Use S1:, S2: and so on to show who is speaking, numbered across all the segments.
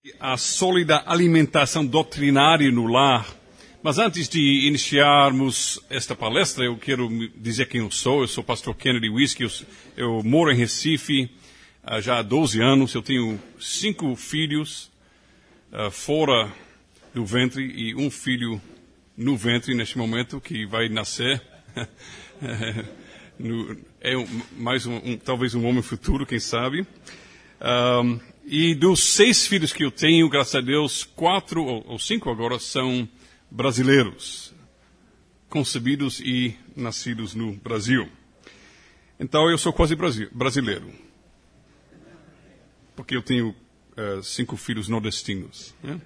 S1: A sólida alimentação doutrinária no lar. Mas antes de iniciarmos esta palestra, eu quero dizer quem eu sou. Eu sou o pastor Kennedy Whisky, eu moro em Recife já há 12 anos. Eu tenho 5 filhos fora do ventre e um filho no ventre neste momento que vai nascer. Talvez um homem futuro, quem sabe. E dos 6 filhos que eu tenho, graças a Deus, 4 ou 5 agora são brasileiros, concebidos e nascidos no Brasil. Então eu sou quase brasileiro, porque eu tenho 5 filhos nordestinos. Né?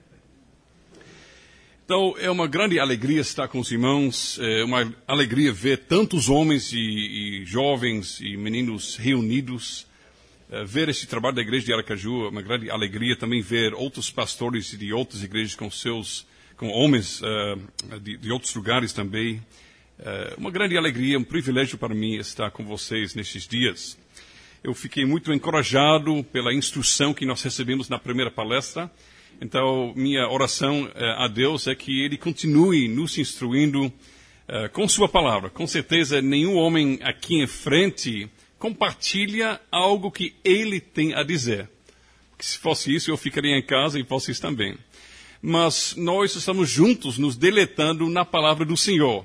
S1: Então é uma grande alegria estar com os irmãos, é uma alegria ver tantos homens e jovens e meninos reunidos. Ver este trabalho da igreja de Aracaju é uma grande alegria. Também ver outros pastores de outras igrejas com homens de outros lugares também. Uma grande alegria, um privilégio para mim estar com vocês nestes dias. Eu fiquei muito encorajado pela instrução que nós recebemos na primeira palestra. Então, minha oração a Deus é que Ele continue nos instruindo com Sua palavra. Com certeza, nenhum homem aqui em frente compartilha algo que ele tem a dizer. Porque se fosse isso, eu ficaria em casa e vocês também. Mas nós estamos juntos nos deleitando na palavra do Senhor.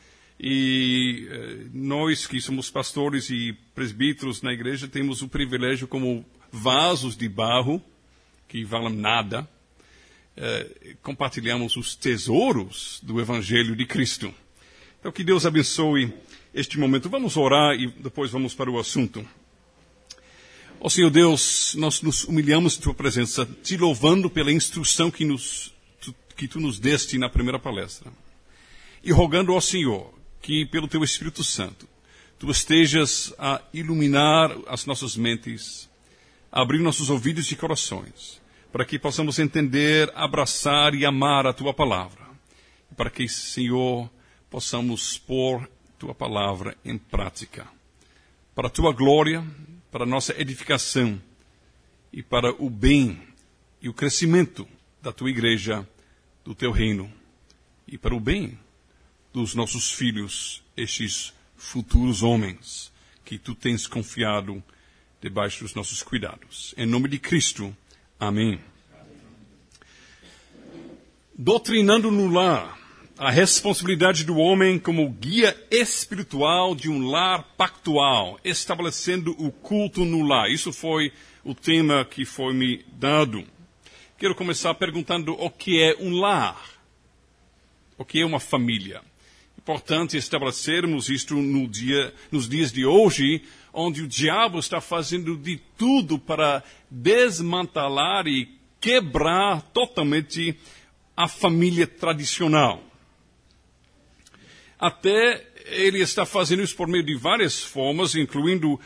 S1: E nós que somos pastores e presbíteros na igreja temos o privilégio como vasos de barro, que valem nada, compartilhamos os tesouros do Evangelho de Cristo. Então que Deus abençoe este momento. Vamos orar e depois vamos para o assunto. Ó Senhor Deus, nós nos humilhamos em Tua presença, Te louvando pela instrução que Tu nos deste na primeira palestra. E rogando ao Senhor que, pelo Teu Espírito Santo, Tu estejas a iluminar as nossas mentes, a abrir nossos ouvidos e corações, para que possamos entender, abraçar e amar a Tua palavra. Para que, Senhor, possamos pôr Tua palavra em prática, para a Tua glória, para a nossa edificação e para o bem e o crescimento da Tua igreja, do Teu reino e para o bem dos nossos filhos, estes futuros homens que Tu tens confiado debaixo dos nossos cuidados. Em nome de Cristo, amém. Doutrinando no lar. A responsabilidade do homem como guia espiritual de um lar pactual, estabelecendo o culto no lar. Isso foi o tema que foi me dado. Quero começar perguntando o que é um lar. O que é uma família. Importante estabelecermos isto nos dias de hoje, onde o diabo está fazendo de tudo para desmantelar e quebrar totalmente a família tradicional. Até ele está fazendo isso por meio de várias formas, incluindo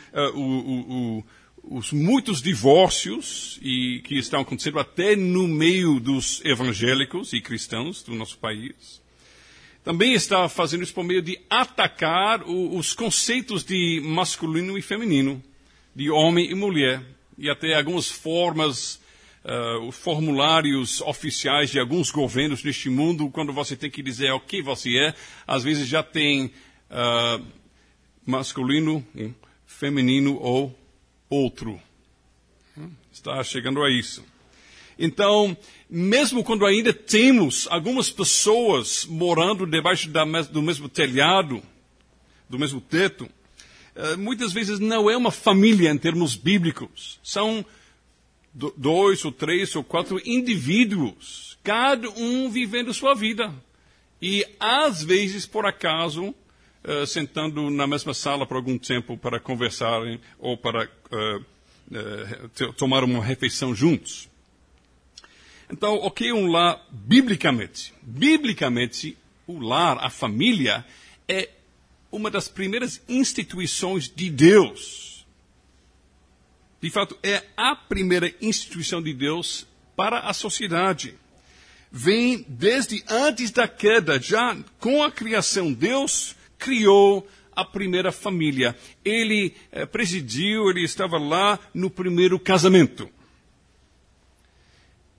S1: os muitos divórcios que estão acontecendo até no meio dos evangélicos e cristãos do nosso país. Também está fazendo isso por meio de atacar os conceitos de masculino e feminino, de homem e mulher, e até algumas formas os formulários oficiais de alguns governos neste mundo, quando você tem que dizer o que você é, às vezes já tem masculino, feminino ou outro. Está chegando a isso. Então, mesmo quando ainda temos algumas pessoas morando debaixo do mesmo telhado, do mesmo teto, muitas vezes não é uma família em termos bíblicos. São 2 ou 3 ou 4 indivíduos, cada um vivendo sua vida. E, às vezes, por acaso, sentando na mesma sala por algum tempo para conversarem ou para tomar uma refeição juntos. Então, o que é um lar biblicamente? Biblicamente, o lar, a família, é uma das primeiras instituições de Deus. De fato, é a primeira instituição de Deus para a sociedade. Vem desde antes da queda, já com a criação. Deus criou a primeira família. Ele presidiu, ele estava lá no primeiro casamento.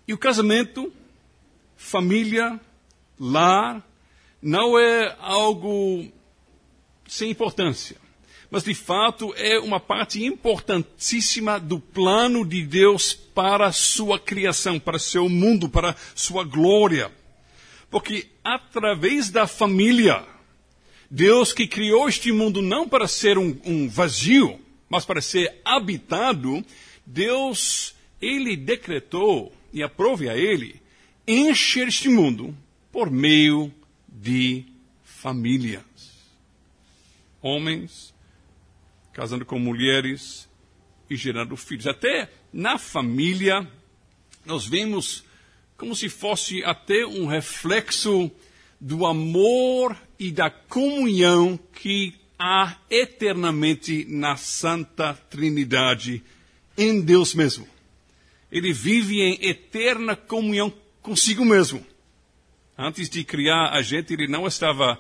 S1: E o casamento, família, lar, não é algo sem importância. Mas, de fato, é uma parte importantíssima do plano de Deus para a sua criação, para seu mundo, para sua glória. Porque, através da família, Deus que criou este mundo não para ser um vazio, mas para ser habitado, Deus, Ele decretou, e aprove a Ele, encher este mundo por meio de famílias. Homens casando com mulheres e gerando filhos. Até na família, nós vemos como se fosse até um reflexo do amor e da comunhão que há eternamente na Santa Trindade, em Deus mesmo. Ele vive em eterna comunhão consigo mesmo. Antes de criar a gente, ele não estava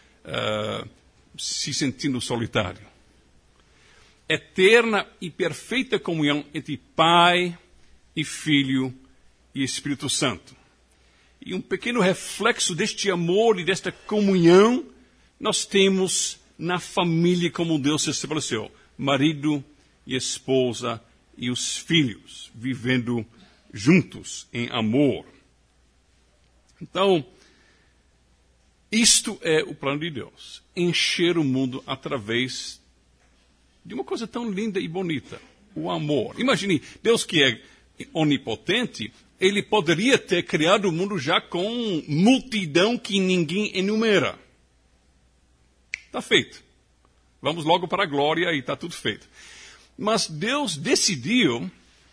S1: se sentindo solitário. Eterna e perfeita comunhão entre Pai e Filho e Espírito Santo. E um pequeno reflexo deste amor e desta comunhão nós temos na família como Deus estabeleceu. Marido e esposa e os filhos vivendo juntos em amor. Então, isto é o plano de Deus. Encher o mundo através de uma coisa tão linda e bonita, o amor. Imagine, Deus que é onipotente, Ele poderia ter criado o mundo já com multidão que ninguém enumera. Está feito. Vamos logo para a glória e está tudo feito. Mas Deus decidiu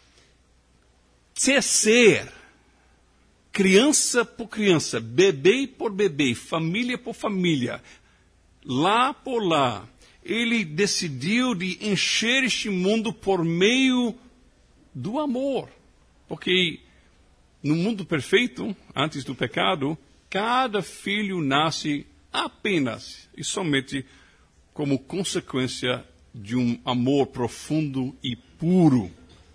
S1: tecer, criança por criança, bebê por bebê, família por família, lá por lá. Ele decidiu de encher este mundo por meio do amor. Porque no mundo perfeito, antes do pecado, cada filho nasce apenas e somente como consequência de um amor profundo e puro.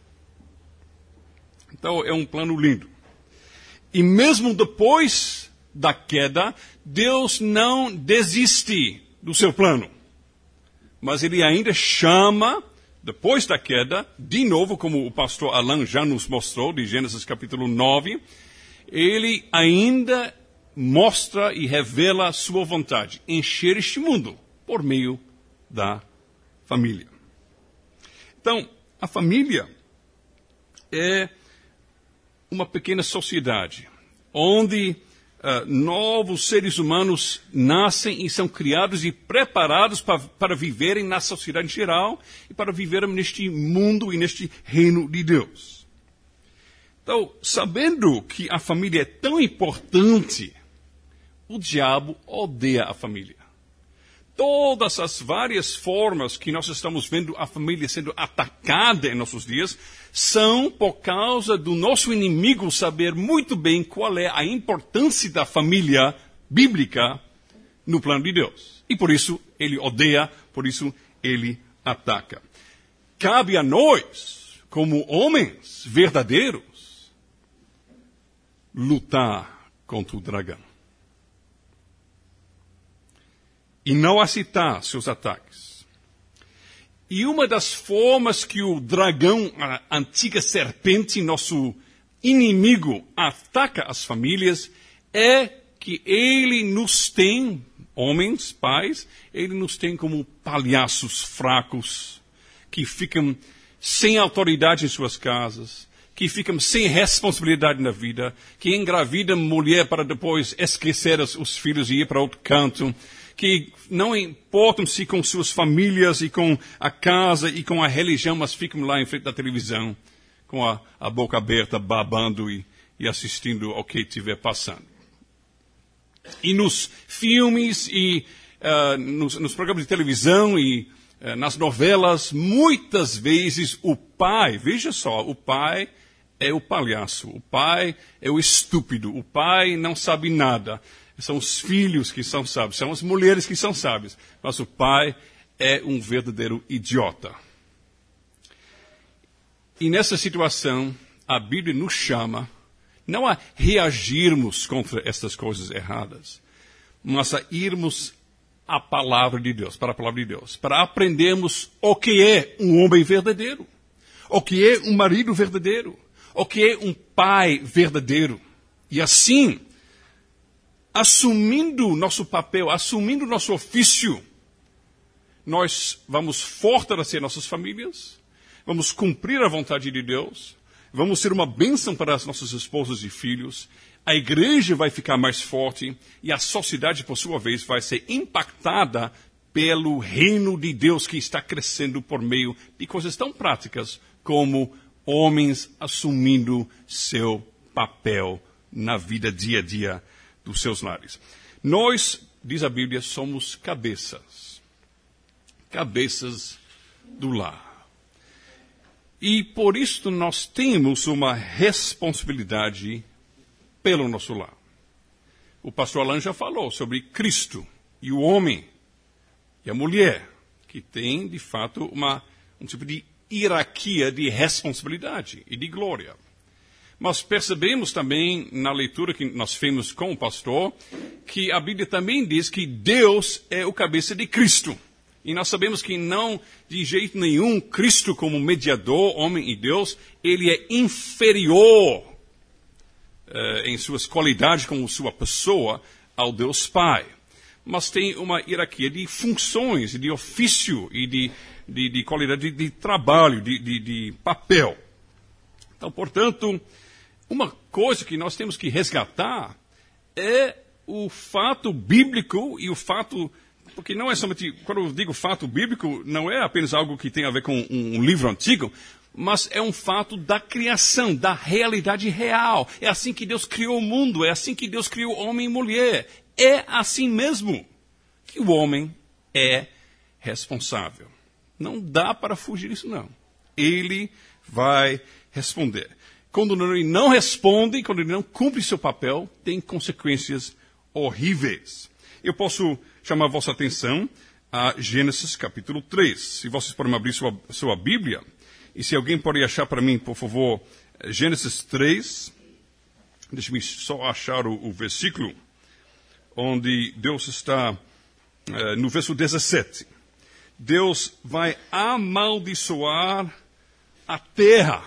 S1: Então, é um plano lindo. E mesmo depois da queda, Deus não desiste do seu plano. Mas Ele ainda chama, depois da queda, de novo, como o pastor Alan já nos mostrou, de Gênesis capítulo 9, Ele ainda mostra e revela a sua vontade, encher este mundo por meio da família. Então, a família é uma pequena sociedade, onde novos seres humanos nascem e são criados e preparados para viverem na sociedade em geral e para viverem neste mundo e neste reino de Deus. Então, sabendo que a família é tão importante, o diabo odeia a família. Todas as várias formas que nós estamos vendo a família sendo atacada em nossos dias são por causa do nosso inimigo saber muito bem qual é a importância da família bíblica no plano de Deus. E por isso ele odeia, por isso ele ataca. Cabe a nós, como homens verdadeiros, lutar contra o dragão. E não aceitar seus ataques. E uma das formas que o dragão, a antiga serpente, nosso inimigo, ataca as famílias, é que ele nos tem, homens, pais, ele nos tem como palhaços fracos, que ficam sem autoridade em suas casas, que ficam sem responsabilidade na vida, que engravidam mulher para depois esquecer os filhos e ir para outro canto, que não importam-se com suas famílias e com a casa e com a religião, mas ficam lá em frente da televisão, com a boca aberta, babando e assistindo ao que estiver passando. E nos filmes e nos programas de televisão e nas novelas, muitas vezes o pai, veja só, o pai é o palhaço, o pai é o estúpido, o pai não sabe nada. São os filhos que são sábios, são as mulheres que são sábias. Mas o pai é um verdadeiro idiota. E nessa situação, a Bíblia nos chama não a reagirmos contra estas coisas erradas, mas a irmos à palavra de Deus, para a palavra de Deus, para aprendermos o que é um homem verdadeiro, o que é um marido verdadeiro, o que é um pai verdadeiro. E assim, assumindo nosso papel, assumindo nosso ofício, nós vamos fortalecer nossas famílias, vamos cumprir a vontade de Deus, vamos ser uma bênção para as nossas esposas e filhos, a igreja vai ficar mais forte e a sociedade, por sua vez, vai ser impactada pelo reino de Deus que está crescendo por meio de coisas tão práticas como homens assumindo seu papel na vida dia a dia dos seus lares. Nós, diz a Bíblia, somos cabeças do lar. E por isso nós temos uma responsabilidade pelo nosso lar. O pastor Alan já falou sobre Cristo e o homem e a mulher, que tem, de fato, um tipo de hierarquia de responsabilidade e de glória. Mas percebemos também, na leitura que nós fizemos com o pastor, que a Bíblia também diz que Deus é o cabeça de Cristo. E nós sabemos que não, de jeito nenhum, Cristo como mediador, homem e Deus, ele é inferior em suas qualidades como sua pessoa ao Deus Pai. Mas tem uma hierarquia de funções, de ofício e de qualidade de trabalho, de papel. Então, portanto, uma coisa que nós temos que resgatar é o fato bíblico e o fato... Porque não é somente, quando eu digo fato bíblico, não é apenas algo que tem a ver com um livro antigo, mas é um fato da criação, da realidade real. É assim que Deus criou o mundo, é assim que Deus criou homem e mulher. É assim mesmo que o homem é responsável. Não dá para fugir disso, não. Ele vai responder. Quando ele não responde, quando ele não cumpre seu papel, tem consequências horríveis. Eu posso chamar a vossa atenção a Gênesis capítulo 3. Se vocês podem abrir sua Bíblia, e se alguém pode achar para mim, por favor, Gênesis 3, deixe-me só achar o versículo, onde Deus está, no verso 17. Deus vai amaldiçoar a terra.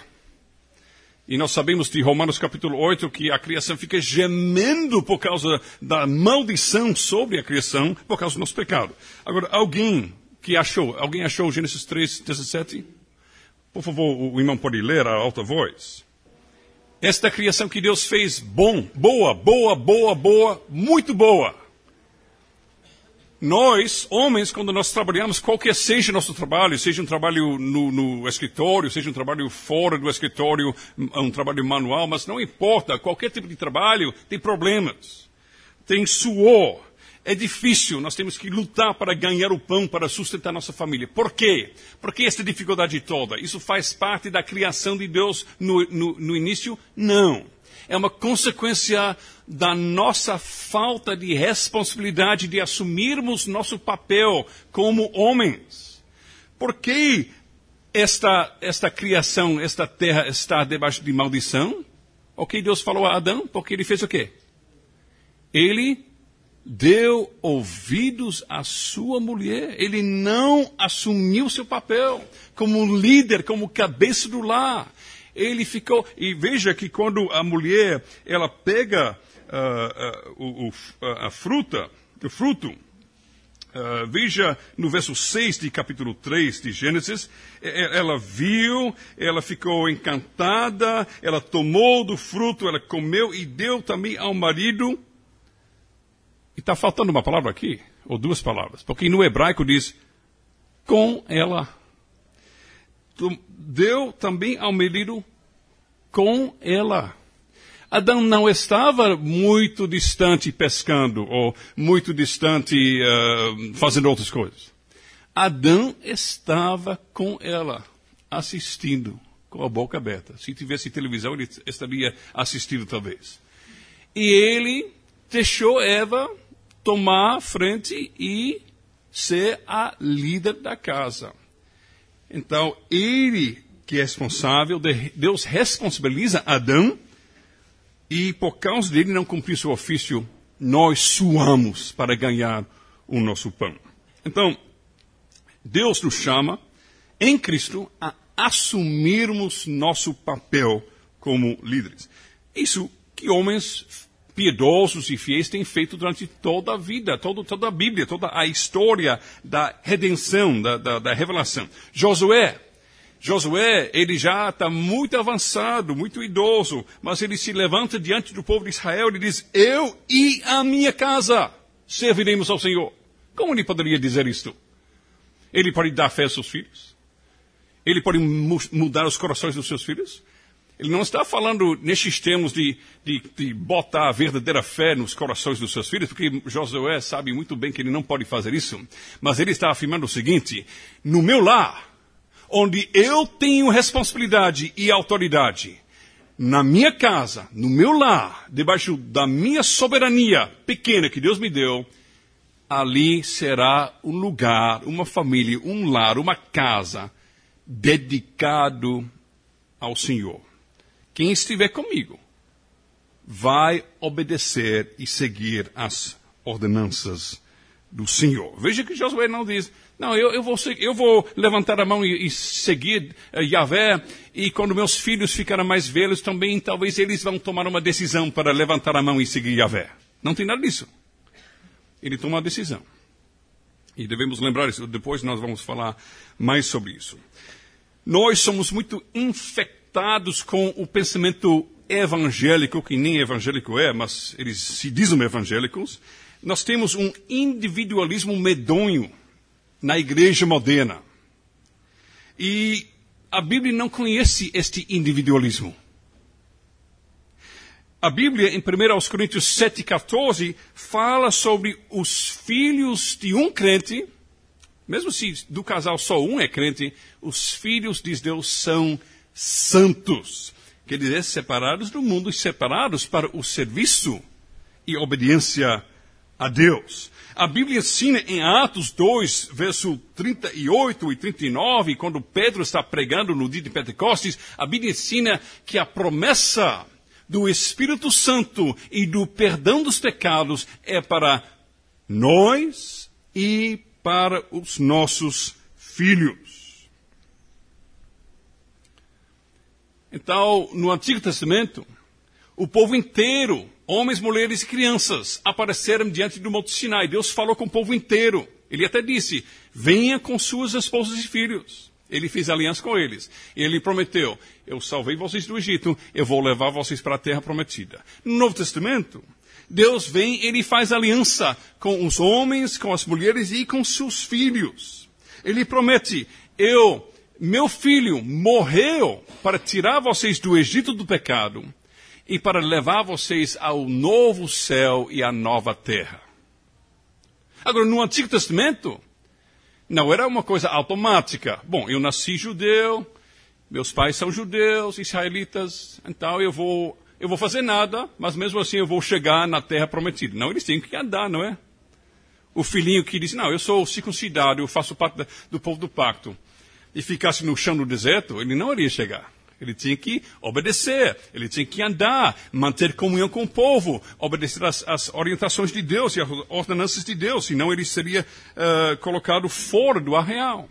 S1: E nós sabemos de Romanos capítulo 8 que a criação fica gemendo por causa da maldição sobre a criação, por causa do nosso pecado. Agora, alguém achou Gênesis 3, 17? Por favor, o irmão pode ler a alta voz. Esta criação que Deus fez boa, muito boa. Nós, homens, quando nós trabalhamos, qualquer seja nosso trabalho, seja um trabalho no escritório, seja um trabalho fora do escritório, um trabalho manual, mas não importa, qualquer tipo de trabalho tem problemas, tem suor, é difícil, nós temos que lutar para ganhar o pão, para sustentar nossa família. Por quê? Por que essa dificuldade toda? Isso faz parte da criação de Deus no início? Não. É uma consequência da nossa falta de responsabilidade de assumirmos nosso papel como homens. Por que esta criação, esta terra está debaixo de maldição? O que Deus falou a Adão? Porque ele fez o quê? Ele deu ouvidos à sua mulher. Ele não assumiu seu papel como líder, como cabeça do lar. Ele ficou, e veja que quando a mulher, ela pega o fruto, veja no verso 6 de capítulo 3 de Gênesis, ela viu, ela ficou encantada, ela tomou do fruto, ela comeu e deu também ao marido. E está faltando uma palavra aqui, ou duas palavras, porque no hebraico diz, com ela. Deu também ao marido com ela. Adão não estava muito distante pescando, ou muito distante fazendo outras coisas. Adão estava com ela, assistindo, com a boca aberta. Se tivesse televisão, ele estaria assistindo talvez. E ele deixou Eva tomar a frente e ser a líder da casa. Então, ele que é responsável, Deus responsabiliza Adão E por causa dele não cumprir seu ofício, nós suamos para ganhar o nosso pão. Então, Deus nos chama, em Cristo, a assumirmos nosso papel como líderes. Isso que homens piedosos e fiéis têm feito durante toda a vida, toda a Bíblia, toda a história da redenção, da revelação. Josué, ele já está muito avançado, muito idoso, mas ele se levanta diante do povo de Israel e diz, eu e a minha casa serviremos ao Senhor. Como ele poderia dizer isto? Ele pode dar fé aos seus filhos? Ele pode mudar os corações dos seus filhos? Ele não está falando nesses termos de botar a verdadeira fé nos corações dos seus filhos, porque Josué sabe muito bem que ele não pode fazer isso. Mas ele está afirmando o seguinte, no meu lar, onde eu tenho responsabilidade e autoridade, na minha casa, no meu lar, debaixo da minha soberania pequena que Deus me deu, ali será um lugar, uma família, um lar, uma casa dedicado ao Senhor. Quem estiver comigo vai obedecer e seguir as ordenanças do Senhor. Veja que Josué não diz, não, eu vou levantar a mão e seguir Yahvé, e quando meus filhos ficarem mais velhos também, talvez eles vão tomar uma decisão para levantar a mão e seguir Yahvé. Não tem nada disso. Ele toma uma decisão. E devemos lembrar isso. Depois nós vamos falar mais sobre isso. Nós somos muito infectados com o pensamento evangélico, que nem evangélico é, mas eles se dizem evangélicos. Nós temos um individualismo medonho na igreja moderna. E a Bíblia não conhece este individualismo. A Bíblia, em 1 Coríntios 7,14, fala sobre os filhos de um crente, mesmo se do casal só um é crente, os filhos de Deus são santos. Quer dizer, separados do mundo e separados para o serviço e obediência a Deus. A Bíblia ensina em Atos 2, verso 38 e 39, quando Pedro está pregando no dia de Pentecostes, a Bíblia ensina que a promessa do Espírito Santo e do perdão dos pecados é para nós e para os nossos filhos. Então, no Antigo Testamento, o povo inteiro, homens, mulheres e crianças, apareceram diante do Monte Sinai. Deus falou com o povo inteiro. Ele até disse, venha com suas esposas e filhos. Ele fez aliança com eles. Ele prometeu, eu salvei vocês do Egito, eu vou levar vocês para a terra prometida. No Novo Testamento, Deus vem, ele faz aliança com os homens, com as mulheres e com seus filhos. Ele promete, meu filho morreu para tirar vocês do Egito do pecado e para levar vocês ao novo céu e à nova terra. Agora, no Antigo Testamento, não era uma coisa automática. Bom, eu nasci judeu, meus pais são judeus, israelitas, então eu vou fazer nada, mas mesmo assim eu vou chegar na terra prometida. Não, eles têm que andar, não é? O filhinho que diz, não, eu sou circuncidado, eu faço parte do povo do pacto, e ficasse no chão do deserto, ele não iria chegar. Ele tinha que obedecer, ele tinha que andar, manter comunhão com o povo, obedecer as orientações de Deus e as ordenanças de Deus, senão ele seria colocado fora do arraial.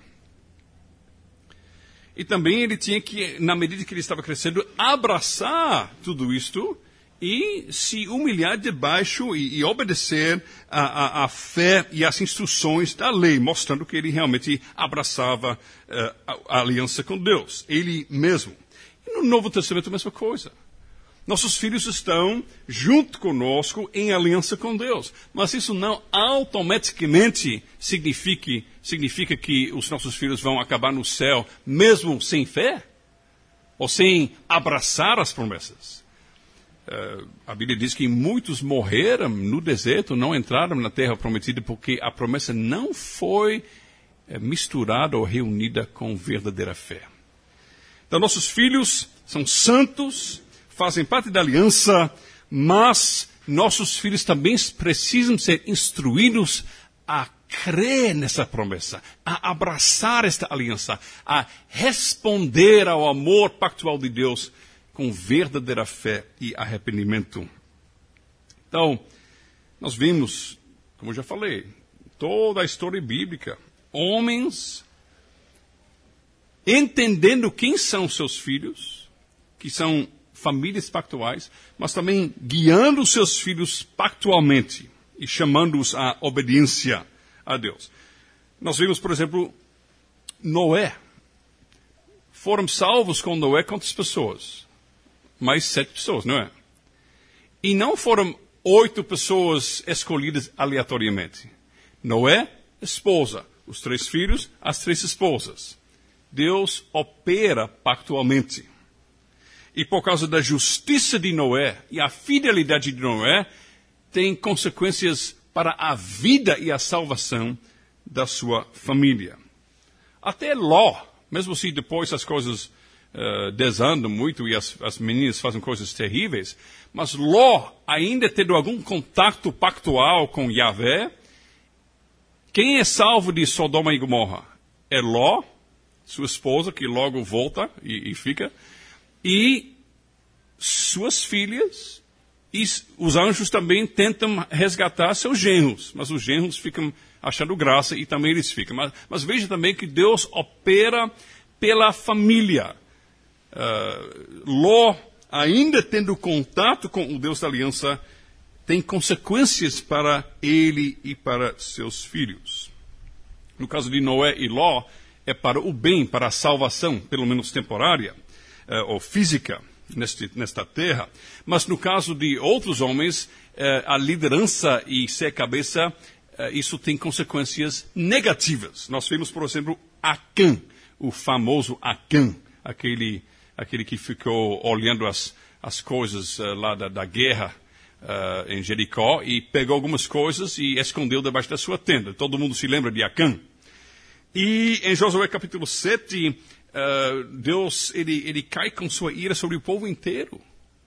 S1: E também ele tinha que, na medida que ele estava crescendo, abraçar tudo isto e se humilhar debaixo e obedecer a fé e as instruções da lei, mostrando que ele realmente abraçava a aliança com Deus, ele mesmo. No Novo Testamento, a mesma coisa. Nossos filhos estão junto conosco em aliança com Deus. Mas isso não automaticamente significa que os nossos filhos vão acabar no céu mesmo sem fé? Ou sem abraçar as promessas? A Bíblia diz que muitos morreram no deserto, não entraram na terra prometida porque a promessa não foi misturada ou reunida com verdadeira fé. Então, nossos filhos são santos, fazem parte da aliança, mas nossos filhos também precisam ser instruídos a crer nessa promessa, a abraçar esta aliança, a responder ao amor pactual de Deus com verdadeira fé e arrependimento. Então, nós vimos, como eu já falei, toda a história bíblica, homens entendendo quem são seus filhos, que são famílias pactuais, mas também guiando seus filhos pactualmente e chamando-os à obediência a Deus. Nós vimos, por exemplo, Noé. Foram salvos com Noé quantas pessoas? Mais 7 pessoas, não é? E não foram 8 pessoas escolhidas aleatoriamente. Noé, esposa. Os 3 filhos, as 3 esposas. Deus opera pactualmente. E por causa da justiça de Noé e a fidelidade de Noé, tem consequências para a vida e a salvação da sua família. Até Ló, mesmo se depois as coisas desandam muito e as meninas fazem coisas terríveis, mas Ló, ainda tendo algum contato pactual com Yahvé, quem é salvo de Sodoma e Gomorra? É Ló, sua esposa, que logo volta e fica, e suas filhas, e os anjos também tentam resgatar seus genros, mas os genros ficam achando graça e também eles ficam. Mas veja também que Deus opera pela família. Ló, ainda tendo contato com o Deus da aliança, tem consequências para ele e para seus filhos. No caso de Noé e Ló, é para o bem, para a salvação, pelo menos temporária ou física, nesta terra. Mas no caso de outros homens, a liderança e ser cabeça, isso tem consequências negativas. Nós vimos, por exemplo, Acã, o famoso Acã, aquele que ficou olhando as coisas lá da guerra em Jericó e pegou algumas coisas e escondeu debaixo da sua tenda. Todo mundo se lembra de Acã. E em Josué capítulo 7, Deus ele cai com sua ira sobre o povo inteiro.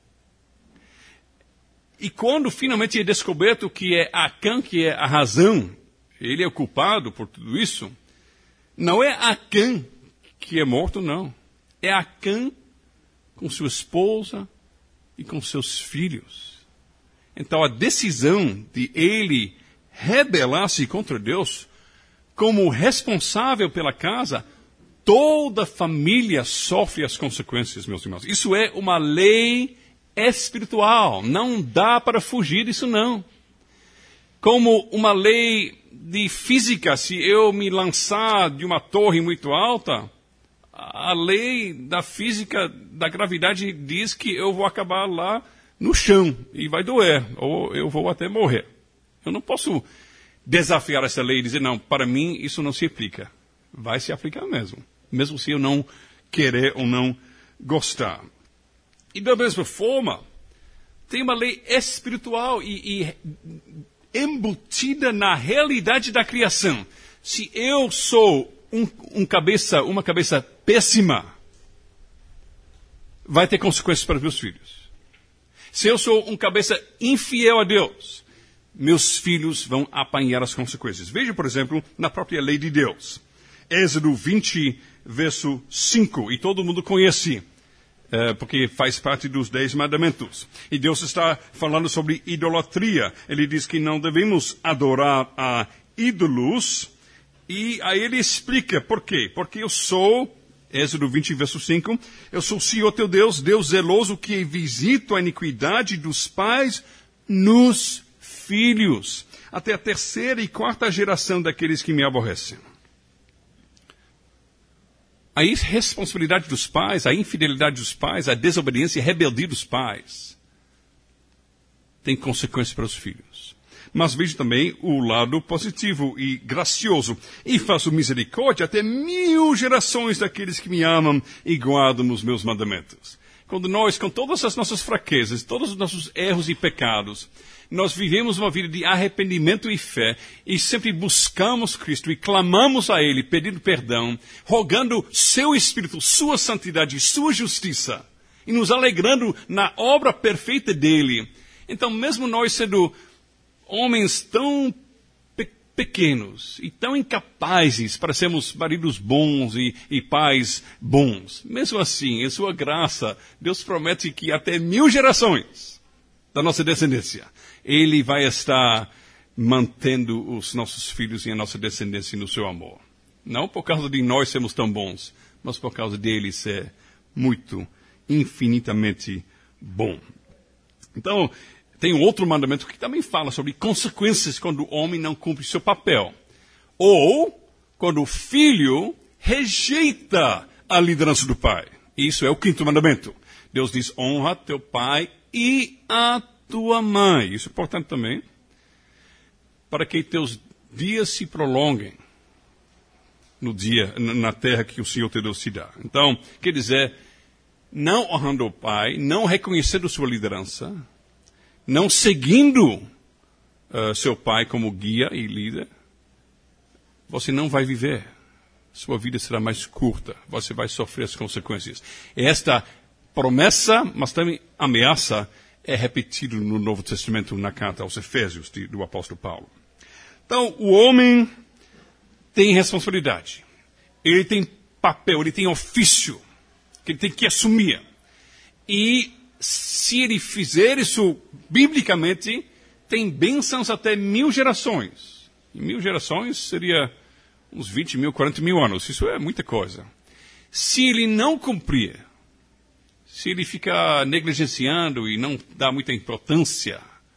S1: E quando finalmente é descoberto que é Acã que é a razão, ele é o culpado por tudo isso, não é Acã que é morto, não. É Acã com sua esposa e com seus filhos. Então a decisão de ele rebelar-se contra Deus, como responsável pela casa, toda a família sofre as consequências, meus irmãos. Isso é uma lei espiritual. Não dá para fugir disso, não. Como uma lei de física, se eu me lançar de uma torre muito alta, a lei da física da gravidade diz que eu vou acabar lá no chão e vai doer, ou eu vou até morrer. Eu não posso desafiar essa lei e dizer, não, para mim isso não se aplica. Vai se aplicar mesmo se eu não querer ou não gostar. E da mesma forma, tem uma lei espiritual e embutida na realidade da criação. Se eu sou uma cabeça péssima, vai ter consequências para os meus filhos. Se eu sou um cabeça infiel a Deus, meus filhos vão apanhar as consequências. Veja, por exemplo, na própria lei de Deus. Êxodo 20, verso 5. E todo mundo conhece, porque faz parte dos 10 mandamentos. E Deus está falando sobre idolatria. Ele diz que não devemos adorar a ídolos. E aí ele explica por quê. Porque eu sou, Êxodo 20, verso 5, eu sou o Senhor teu Deus, Deus zeloso, que visito a iniquidade dos pais nos filhos, até a 3ª e 4ª geração daqueles que me aborrecem. A irresponsabilidade dos pais, a infidelidade dos pais, a desobediência e a rebeldia dos pais tem consequências para os filhos. Mas vejo também o lado positivo e gracioso. E faço misericórdia até 1000 gerações daqueles que me amam e guardam os meus mandamentos. Quando nós, com todas as nossas fraquezas, todos os nossos erros e pecados, nós vivemos uma vida de arrependimento e fé e sempre buscamos Cristo e clamamos a Ele, pedindo perdão, rogando seu Espírito, sua santidade e sua justiça e nos alegrando na obra perfeita dEle. Então, mesmo nós sendo homens tão pequenos e tão incapazes para sermos maridos bons e pais bons. Mesmo assim, em sua graça, Deus promete que até 1000 gerações da nossa descendência, Ele vai estar mantendo os nossos filhos e a nossa descendência no seu amor. Não por causa de nós sermos tão bons, mas por causa dele ser muito, infinitamente bom. Então, tem um outro mandamento que também fala sobre consequências quando o homem não cumpre seu papel. Ou quando o filho rejeita a liderança do pai. Isso é o 5º mandamento. Deus diz, honra teu pai e a tua mãe. Isso é importante também. Para que teus dias se prolonguem na terra que o Senhor te Deus te dá. Então, quer dizer, não honrando o pai, não reconhecendo sua liderança, não seguindo seu pai como guia e líder, você não vai viver. Sua vida será mais curta. Você vai sofrer as consequências. Esta promessa, mas também ameaça, é repetido no Novo Testamento, na carta aos Efésios, do apóstolo Paulo. Então, o homem tem responsabilidade. Ele tem papel, ele tem ofício, que ele tem que assumir. E se ele fizer isso biblicamente, tem bênçãos até 1000 gerações. E 1000 gerações seria uns 20 mil, 40 mil anos. Isso é muita coisa. Se ele não cumprir, se ele ficar negligenciando e não dar muita importância,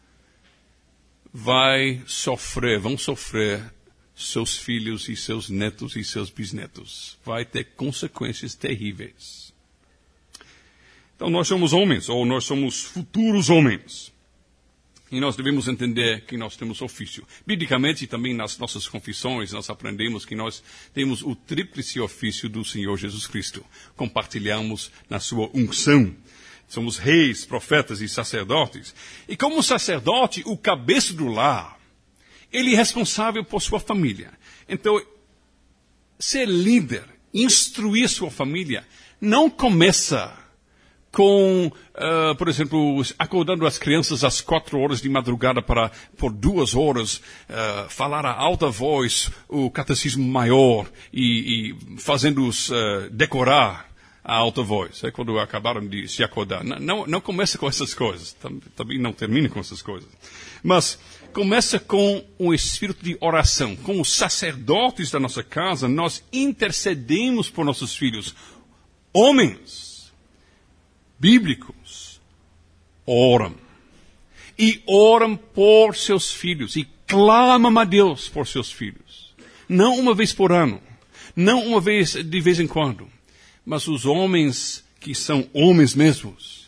S1: vão sofrer seus filhos e seus netos e seus bisnetos. Vai ter consequências terríveis. Então, nós somos homens, ou nós somos futuros homens. E nós devemos entender que nós temos ofício. Biblicamente, também nas nossas confissões, nós aprendemos que nós temos o tríplice ofício do Senhor Jesus Cristo. Compartilhamos na sua unção. Somos reis, profetas e sacerdotes. E como sacerdote, o cabeça do lar, ele é responsável por sua família. Então, ser líder, instruir sua família, não começa com, por exemplo, acordando as crianças às 4 horas de madrugada para, por 2 horas, falar a alta voz o catecismo maior e fazendo-os decorar a alta voz. É quando acabaram de se acordar. Não começa com essas coisas. Também não termina com essas coisas. Mas começa com um espírito de oração. Com os sacerdotes da nossa casa, nós intercedemos por nossos filhos. Homens bíblicos oram. E oram por seus filhos. E clamam a Deus por seus filhos. Não uma vez por ano. Não uma vez de vez em quando. Mas os homens que são homens mesmos,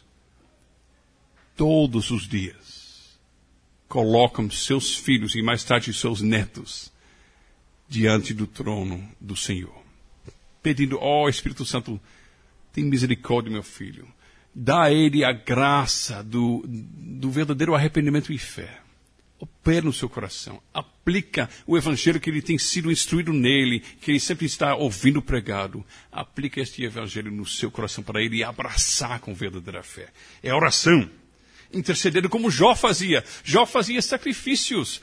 S1: todos os dias, colocam seus filhos e mais tarde seus netos diante do trono do Senhor. Pedindo, Espírito Santo, tem misericórdia, meu filho. Dá a ele a graça do verdadeiro arrependimento e fé. Opera no seu coração. Aplica o evangelho que ele tem sido instruído nele, que ele sempre está ouvindo pregado. Aplica este evangelho no seu coração para ele abraçar com verdadeira fé. É oração. Intercedendo como Jó fazia. Jó fazia sacrifícios.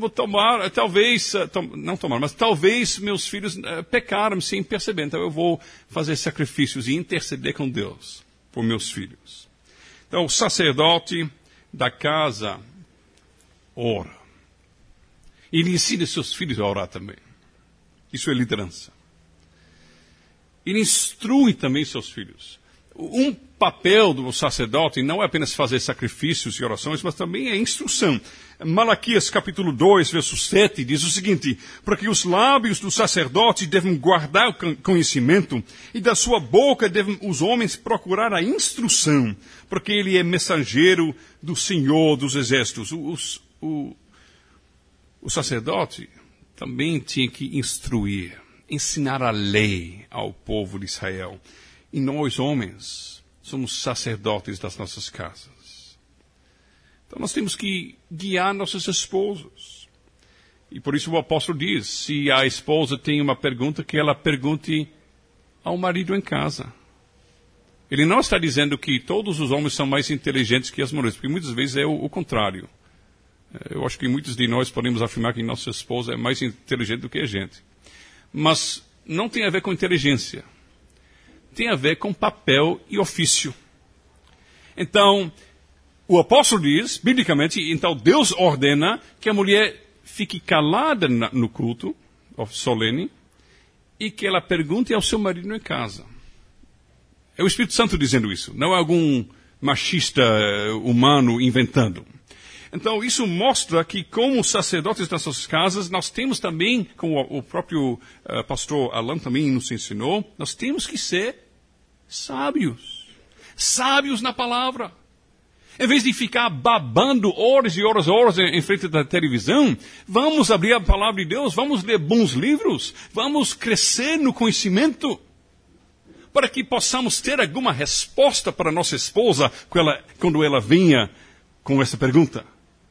S1: Talvez meus filhos pecaram sem perceber. Então eu vou fazer sacrifícios e interceder com Deus por meus filhos. Então o sacerdote da casa ora. Ele ensina seus filhos a orar também. Isso é liderança. Ele instrui também seus filhos. Um papel do sacerdote não é apenas fazer sacrifícios e orações, mas também é instrução. Malaquias capítulo 2, verso 7, diz o seguinte: porque os lábios do sacerdote devem guardar o conhecimento, e da sua boca devem os homens procurar a instrução, porque ele é mensageiro do Senhor dos Exércitos. O sacerdote também tinha que instruir, ensinar a lei ao povo de Israel. E nós, homens, somos sacerdotes das nossas casas. Então nós temos que guiar nossos esposos. E por isso o apóstolo diz, se a esposa tem uma pergunta, que ela pergunte ao marido em casa. Ele não está dizendo que todos os homens são mais inteligentes que as mulheres, porque muitas vezes é o contrário. Eu acho que muitos de nós podemos afirmar que nossa esposa é mais inteligente do que a gente. Mas não tem a ver com inteligência. Tem a ver com papel e ofício. Então, o apóstolo diz, biblicamente, então Deus ordena que a mulher fique calada no culto solene e que ela pergunte ao seu marido em casa. É o Espírito Santo dizendo isso, não é algum machista humano inventando. Então, isso mostra que, como sacerdotes das nossas casas, nós temos também, como o próprio pastor Alan também nos ensinou, nós temos que ser sábios. Sábios na palavra. Em vez de ficar babando horas e horas em frente da televisão, vamos abrir a palavra de Deus, vamos ler bons livros, vamos crescer no conhecimento, para que possamos ter alguma resposta para nossa esposa quando ela venha com essa pergunta.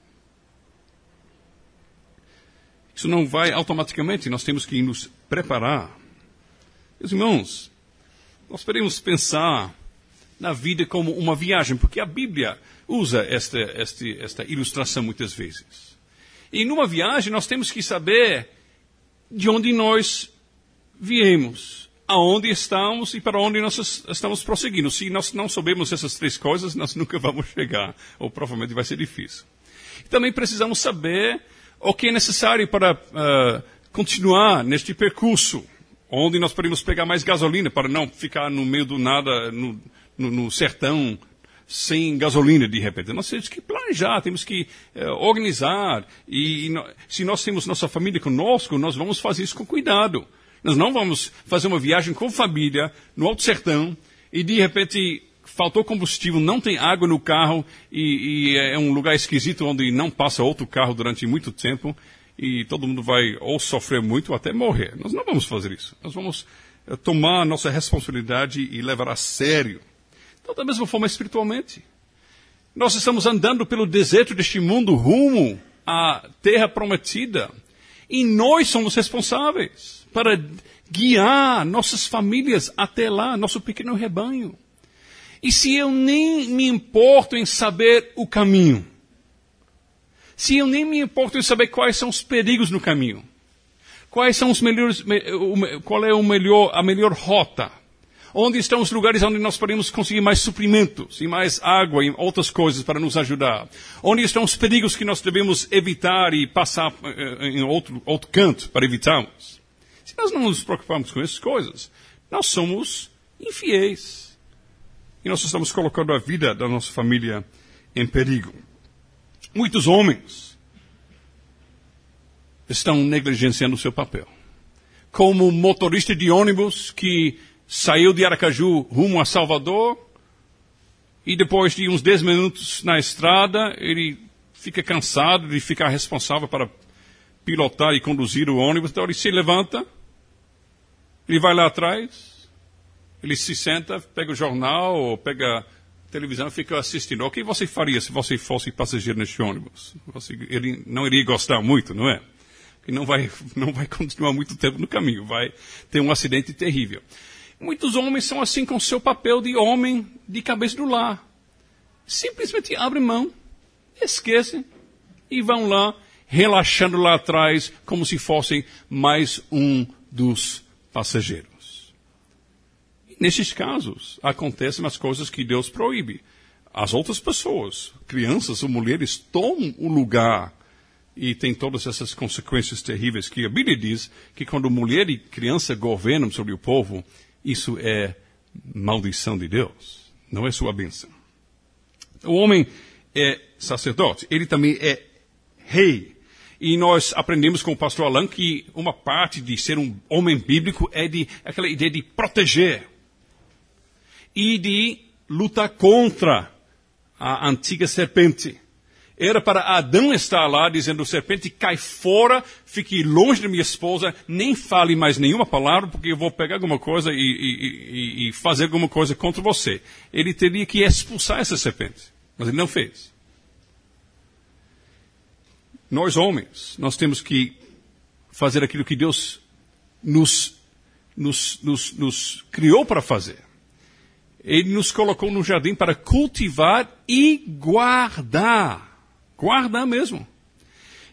S1: Isso não vai automaticamente, nós temos que nos preparar. Meus irmãos, nós podemos pensar na vida como uma viagem, porque a Bíblia usa esta ilustração muitas vezes. E numa viagem nós temos que saber de onde nós viemos, aonde estamos e para onde nós estamos prosseguindo. Se nós não soubermos essas três coisas, nós nunca vamos chegar, ou provavelmente vai ser difícil. E também precisamos saber o que é necessário para continuar neste percurso, onde nós podemos pegar mais gasolina, para não ficar no meio do nada, no sertão, sem gasolina de repente. Nós temos que planejar, temos que organizar, se nós temos nossa família conosco, nós vamos fazer isso com cuidado. Nós não vamos fazer uma viagem com família, no alto sertão, e de repente faltou combustível, não tem água no carro, e é um lugar esquisito onde não passa outro carro durante muito tempo, e todo mundo vai ou sofrer muito ou até morrer. Nós não vamos fazer isso. Nós vamos tomar a nossa responsabilidade e levar a sério. Então, da mesma forma, espiritualmente. Nós estamos andando pelo deserto deste mundo rumo à terra prometida. E nós somos responsáveis para guiar nossas famílias até lá, nosso pequeno rebanho. E se eu nem me importo em saber o caminho, se eu nem me importo em saber quais são os perigos no caminho, quais são os melhores, qual é a melhor rota, onde estão os lugares onde nós podemos conseguir mais suprimentos e mais água e outras coisas para nos ajudar, onde estão os perigos que nós devemos evitar e passar em outro canto para evitarmos. Se nós não nos preocuparmos com essas coisas, nós somos infiéis. E nós estamos colocando a vida da nossa família em perigo. Muitos homens estão negligenciando o seu papel. Como motorista de ônibus que saiu de Aracaju rumo a Salvador e depois de uns 10 minutos na estrada, ele fica cansado de ficar responsável para pilotar e conduzir o ônibus. Então ele se levanta, ele vai lá atrás, ele se senta, pega o jornal ou pega a televisão e fica assistindo. O que você faria se você fosse passageiro neste ônibus? Ele não iria gostar muito, não é? Porque não vai continuar muito tempo no caminho, vai ter um acidente terrível. Muitos homens são assim com seu papel de homem de cabeça do lar. Simplesmente abrem mão, esquecem e vão lá, relaxando lá atrás, como se fossem mais um dos passageiros. Nesses casos, acontecem as coisas que Deus proíbe. As outras pessoas, crianças ou mulheres, tomam o lugar e tem todas essas consequências terríveis que a Bíblia diz que quando mulher e criança governam sobre o povo, isso é maldição de Deus, não é sua bênção. O homem é sacerdote, ele também é rei. E nós aprendemos com o pastor Alan que uma parte de ser um homem bíblico é aquela ideia de proteger e de lutar contra a antiga serpente. Era para Adão estar lá dizendo, serpente, cai fora, fique longe da minha esposa, nem fale mais nenhuma palavra, porque eu vou pegar alguma coisa e fazer alguma coisa contra você. Ele teria que expulsar essa serpente, mas ele não fez. Nós homens, nós temos que fazer aquilo que Deus nos criou para fazer. Ele nos colocou no jardim para cultivar e guardar. Guardar mesmo.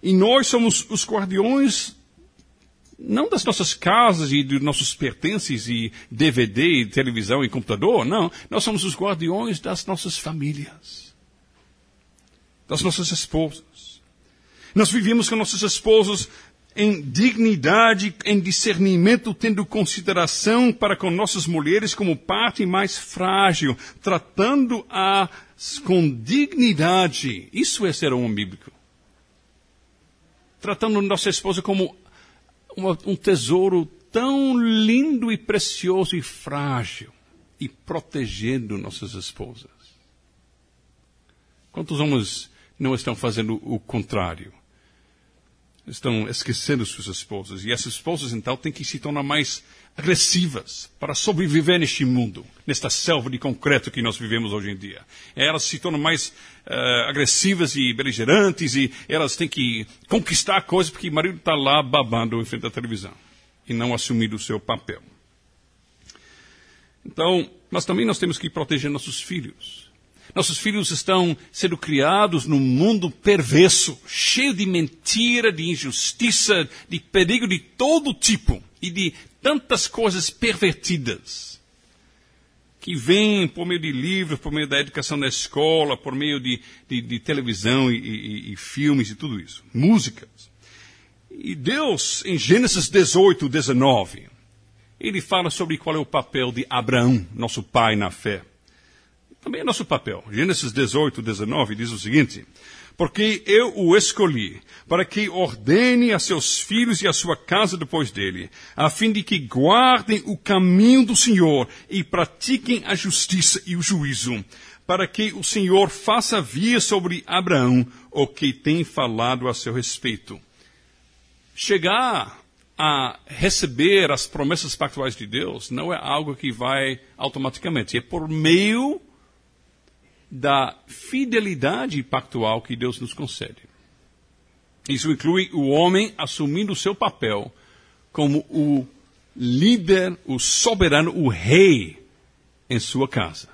S1: E nós somos os guardiões, não das nossas casas e dos nossos pertences e DVD, e televisão e computador, não. Nós somos os guardiões das nossas famílias, das nossas esposas. Nós vivemos com nossos esposos em dignidade, em discernimento, tendo consideração para com nossas mulheres como parte mais frágil, tratando-as com dignidade. Isso é ser um homem bíblico. Tratando nossa esposa como um tesouro tão lindo e precioso e frágil, e protegendo nossas esposas. Quantos homens não estão fazendo o contrário? Estão esquecendo suas esposas. E essas esposas, então, têm que se tornar mais agressivas para sobreviver neste mundo, nesta selva de concreto que nós vivemos hoje em dia. Elas se tornam mais agressivas e beligerantes e elas têm que conquistar a coisa porque o marido está lá babando em frente à televisão e não assumindo o seu papel. Então, mas também nós temos que proteger nossos filhos. Nossos filhos estão sendo criados num mundo perverso, cheio de mentira, de injustiça, de perigo de todo tipo e de tantas coisas pervertidas que vêm por meio de livros, por meio da educação na escola, por meio de televisão e filmes e tudo isso, músicas. E Deus, em Gênesis 18, 19, ele fala sobre qual é o papel de Abraão, nosso pai na fé. Também é nosso papel. Gênesis 18, 19 diz o seguinte: porque eu o escolhi para que ordene a seus filhos e a sua casa depois dele, a fim de que guardem o caminho do Senhor e pratiquem a justiça e o juízo, para que o Senhor faça vir sobre Abraão o que tem falado a seu respeito. Chegar a receber as promessas pactuais de Deus não é algo que vai automaticamente, é por meio da fidelidade pactual que Deus nos concede. Isso inclui o homem assumindo o seu papel como o líder, o soberano, o rei em sua casa.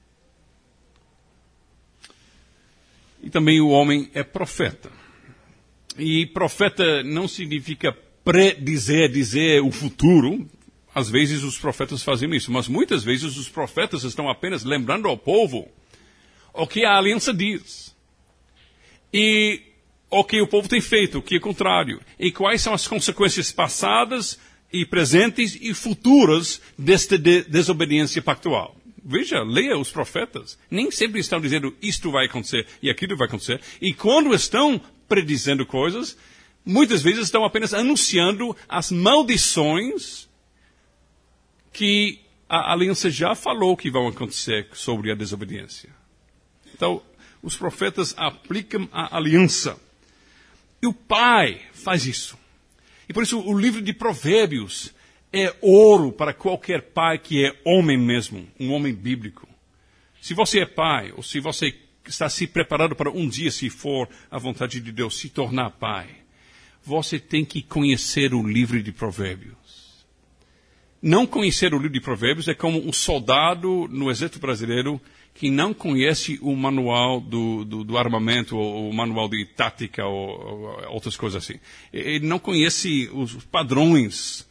S1: E também o homem é profeta. E profeta não significa dizer o futuro. Às vezes os profetas fazem isso, mas muitas vezes os profetas estão apenas lembrando ao povo o que a aliança diz. E o que o povo tem feito, o que é contrário. E quais são as consequências passadas e presentes e futuras desta desobediência pactual. Veja, leia os profetas. Nem sempre estão dizendo isto vai acontecer e aquilo vai acontecer. E quando estão predizendo coisas, muitas vezes estão apenas anunciando as maldições que a aliança já falou que vão acontecer sobre a desobediência. Então, os profetas aplicam a aliança. E o pai faz isso. E por isso o livro de Provérbios é ouro para qualquer pai que é homem mesmo, um homem bíblico. Se você é pai, ou se você está se preparando para um dia, se for a vontade de Deus, se tornar pai, você tem que conhecer o livro de Provérbios. Não conhecer o livro de Provérbios é como um soldado no exército brasileiro que não conhece o manual do armamento, ou o manual de tática, ou outras coisas assim. Ele não conhece os padrões,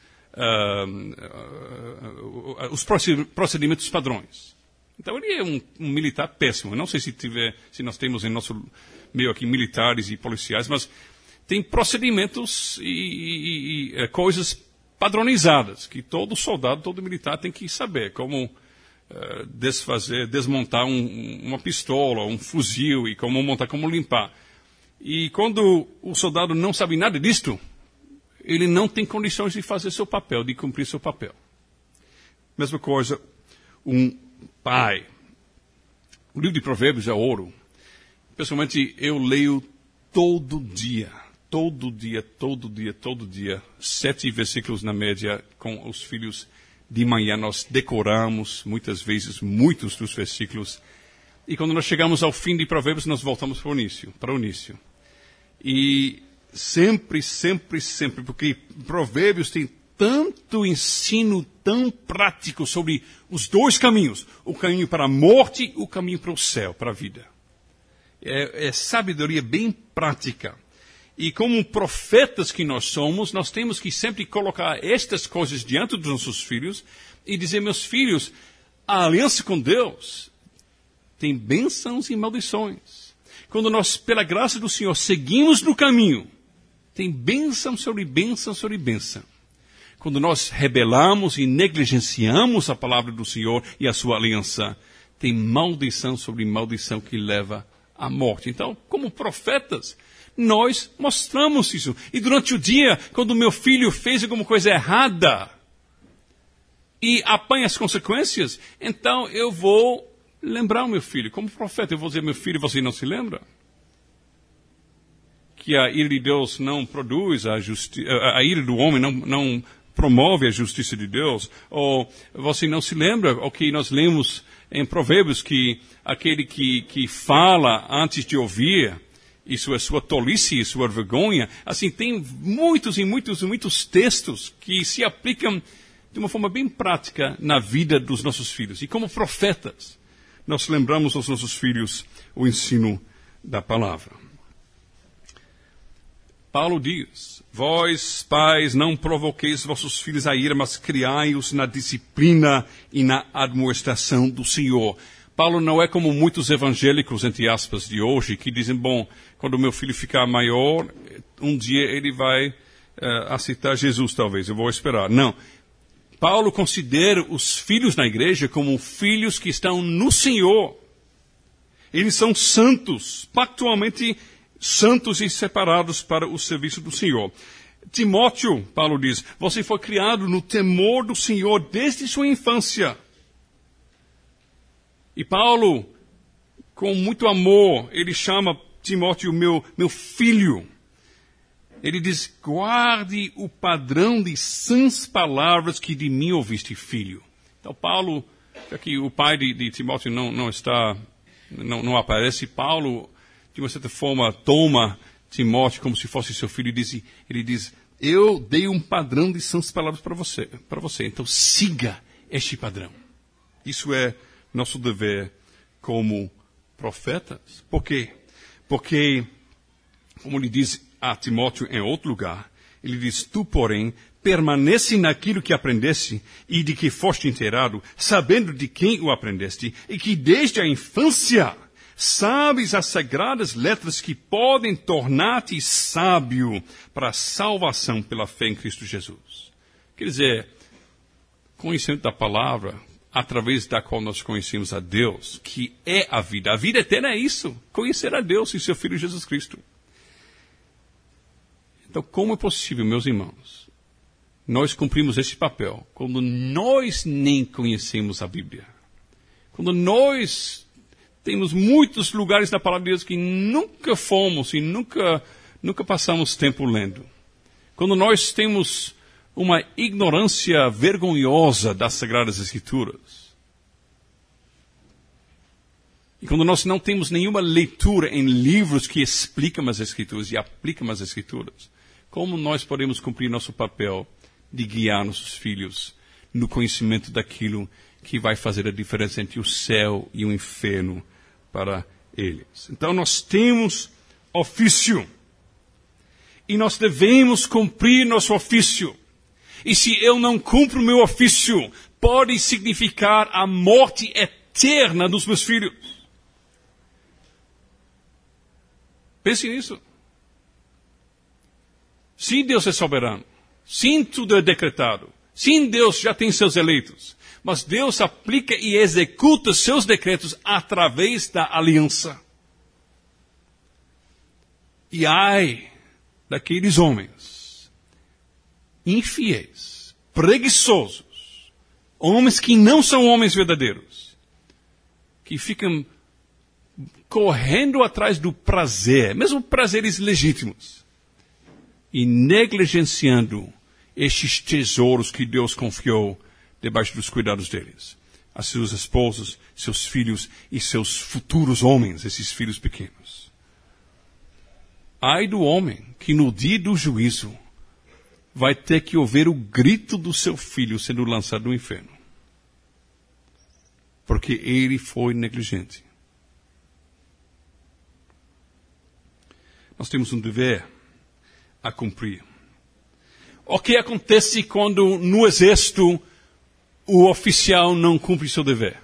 S1: os procedimentos padrões. Então ele é um militar péssimo. Eu não sei se nós temos em nosso meio aqui militares e policiais, mas tem procedimentos e coisas padronizadas que todo soldado, todo militar tem que saber, como desmontar uma pistola, um fuzil, e como montar, como limpar. E quando o soldado não sabe nada disto, ele não tem condições de fazer seu papel, de cumprir seu papel. Mesma coisa, um pai. O livro de Provérbios é ouro. Pessoalmente, eu leio todo dia, 7 versículos na média com os filhos. De manhã nós decoramos, muitas vezes, muitos dos versículos. E quando nós chegamos ao fim de Provérbios, nós voltamos para o início. E sempre, porque Provérbios tem tanto ensino tão prático sobre os dois caminhos. O caminho para a morte e o caminho para o céu, para a vida. É sabedoria bem prática. E como profetas que nós somos, nós temos que sempre colocar estas coisas diante dos nossos filhos e dizer, meus filhos, a aliança com Deus tem bênçãos e maldições. Quando nós, pela graça do Senhor, seguimos no caminho, tem bênção sobre bênção sobre bênção. Quando nós rebelamos e negligenciamos a palavra do Senhor e a sua aliança, tem maldição sobre maldição que leva à morte. Então, como profetas, nós mostramos isso. E durante o dia, quando meu filho fez alguma coisa errada e apanha as consequências, então eu vou lembrar o meu filho. Como profeta, eu vou dizer, meu filho, você não se lembra? Que a ira de Deus não produz a justiça, a ira do homem não promove a justiça de Deus. Ou você não se lembra o que nós lemos em Provérbios, que aquele que fala antes de ouvir, isso é sua tolice e sua vergonha. Assim, tem muitos e muitos textos que se aplicam de uma forma bem prática na vida dos nossos filhos. E como profetas, nós lembramos aos nossos filhos o ensino da palavra. Paulo diz, vós, pais, não provoqueis vossos filhos a ira, mas criai-os na disciplina e na admoestação do Senhor. Paulo não é como muitos evangélicos, entre aspas, de hoje, que dizem, bom, quando o meu filho ficar maior, um dia ele vai aceitar Jesus, talvez, eu vou esperar. Não. Paulo considera os filhos na igreja como filhos que estão no Senhor. Eles são santos, pactualmente santos e separados para o serviço do Senhor. Timóteo, Paulo diz, você foi criado no temor do Senhor desde sua infância. E Paulo, com muito amor, ele chama Timóteo meu filho. Ele diz, guarde o padrão de sãs palavras que de mim ouviste, filho. Então Paulo, já que o pai de Timóteo não aparece, Paulo, de uma certa forma, toma Timóteo como se fosse seu filho e ele diz, eu dei um padrão de sãs palavras para você. Então siga este padrão. Isso é nosso dever como profetas. Por quê? Porque, como ele diz a Timóteo em outro lugar, ele diz, tu, porém, permanece naquilo que aprendeste e de que foste inteirado, sabendo de quem o aprendeste, e que desde a infância sabes as sagradas letras que podem tornar-te sábio para a salvação pela fé em Cristo Jesus. Quer dizer, conhecimento da palavra, através da qual nós conhecemos a Deus, que é a vida. A vida eterna é isso, conhecer a Deus e seu Filho Jesus Cristo. Então, como é possível, meus irmãos, nós cumprimos esse papel quando nós nem conhecemos a Bíblia? Quando nós temos muitos lugares na palavra de Deus que nunca fomos e nunca passamos tempo lendo. Quando nós temos uma ignorância vergonhosa das Sagradas Escrituras. E quando nós não temos nenhuma leitura em livros que explicam as Escrituras e aplicam as Escrituras, como nós podemos cumprir nosso papel de guiar nossos filhos no conhecimento daquilo que vai fazer a diferença entre o céu e o inferno para eles? Então nós temos ofício. E nós devemos cumprir nosso ofício. E se eu não cumpro o meu ofício, pode significar a morte eterna dos meus filhos. Pense nisso. Sim, Deus é soberano. Sim, tudo é decretado. Sim, Deus já tem seus eleitos. Mas Deus aplica e executa seus decretos através da aliança. E ai daqueles homens infiéis, preguiçosos, homens que não são homens verdadeiros, que ficam correndo atrás do prazer, mesmo prazeres legítimos, e negligenciando estes tesouros que Deus confiou debaixo dos cuidados deles. A suas esposas, seus filhos e seus futuros homens, esses filhos pequenos. Ai do homem que no dia do juízo vai ter que ouvir o grito do seu filho sendo lançado no inferno. Porque ele foi negligente. Nós temos um dever a cumprir. O que acontece quando no exército o oficial não cumpre seu dever?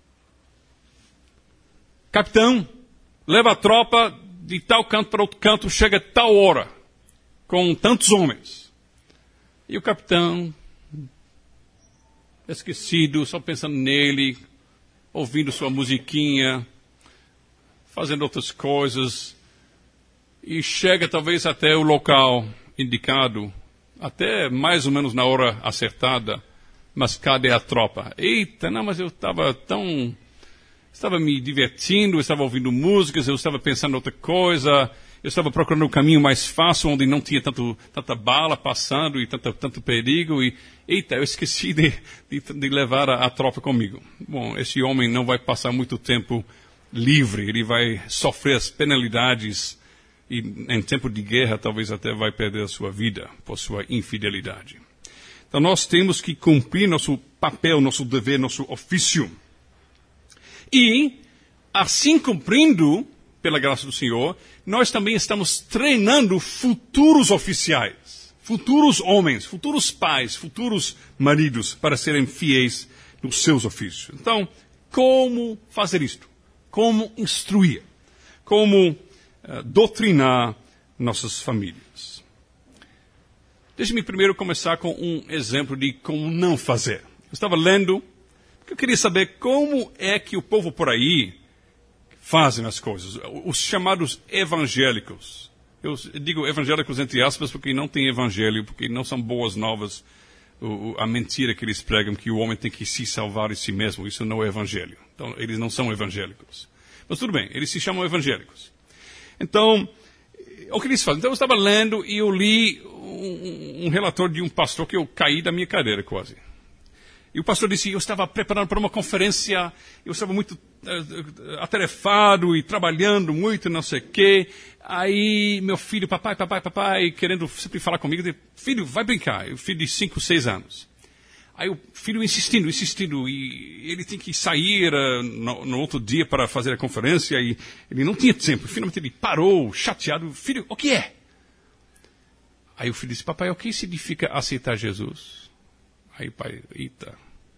S1: Capitão, leva a tropa de tal canto para outro canto, chega a tal hora, com tantos homens. E o capitão, esquecido, só pensando nele, ouvindo sua musiquinha, fazendo outras coisas, e chega talvez até o local indicado, até mais ou menos na hora acertada, mas cadê a tropa? Eita, não, mas eu estava me divertindo, eu estava ouvindo músicas, eu estava pensando em outra coisa, eu estava procurando um caminho mais fácil, onde não tinha tanta bala passando e tanto perigo, e eita, eu esqueci de levar a tropa comigo. Bom, esse homem não vai passar muito tempo livre, ele vai sofrer as penalidades e em tempo de guerra talvez até vai perder a sua vida por sua infidelidade. Então nós temos que cumprir nosso papel, nosso dever, nosso ofício. E, assim cumprindo, pela graça do Senhor, nós também estamos treinando futuros oficiais, futuros homens, futuros pais, futuros maridos para serem fiéis nos seus ofícios. Então, como fazer isto? Como instruir? Como doutrinar nossas famílias? Deixe-me primeiro começar com um exemplo de como não fazer. Eu estava lendo, porque eu queria saber como é que o povo por aí fazem as coisas. Os chamados evangélicos. Eu digo evangélicos entre aspas porque não tem evangelho, porque não são boas novas. A mentira que eles pregam que o homem tem que se salvar em si mesmo. Isso não é evangelho. Então, eles não são evangélicos. Mas tudo bem, eles se chamam evangélicos. Então, o que eles fazem? Então, eu estava lendo e eu li um relatório de um pastor que eu caí da minha cadeira quase. E o pastor disse, eu estava preparando para uma conferência, eu estava muito atarefado e trabalhando muito, não sei o quê. Aí meu filho, papai, querendo sempre falar comigo, disse, filho, vai brincar. O filho de 5, 6 anos. Aí o filho insistindo, e ele tem que sair no outro dia para fazer a conferência, e ele não tinha tempo. Finalmente ele parou, chateado, filho, o que é? Aí o filho disse, papai, o que significa aceitar Jesus? Aí o pai, eita.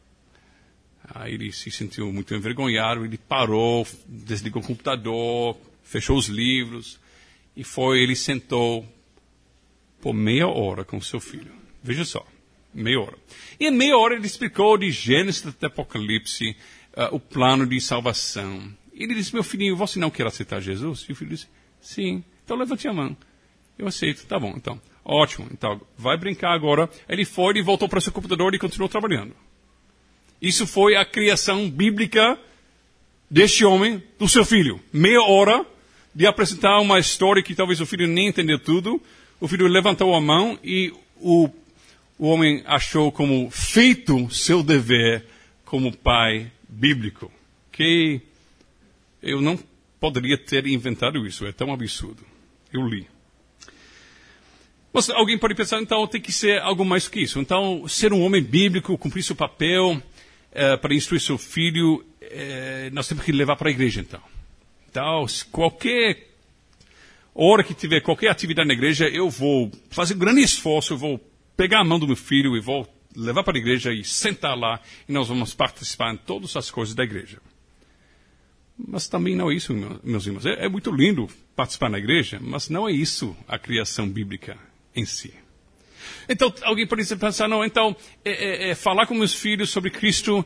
S1: Aí ele se sentiu muito envergonhado, ele parou, desligou o computador, fechou os livros, e ele sentou por meia hora com seu filho. Veja só, meia hora. E em meia hora ele explicou de Gênesis até Apocalipse, o plano de salvação. Ele disse, meu filhinho, você não quer aceitar Jesus? E o filho disse, sim, então levante a mão. Eu aceito, tá bom, então. Ótimo, então, vai brincar agora. Ele voltou para seu computador e continuou trabalhando. Isso foi a criação bíblica deste homem, do seu filho. Meia hora de apresentar uma história que talvez o filho nem entendeu tudo. O filho levantou a mão e o homem achou como feito seu dever como pai bíblico. Que eu não poderia ter inventado isso, é tão absurdo. Eu li. Mas alguém pode pensar, então, tem que ser algo mais que isso. Então, ser um homem bíblico, cumprir seu papel para instruir seu filho, nós temos que levar para a igreja, então. Então, qualquer hora que tiver qualquer atividade na igreja, eu vou fazer um grande esforço, eu vou pegar a mão do meu filho e vou levar para a igreja e sentar lá, e nós vamos participar em todas as coisas da igreja. Mas também não é isso, meus irmãos. É muito lindo participar na igreja, mas não é isso a criação bíblica em si. Então, alguém pode pensar, não, então, falar com meus filhos sobre Cristo,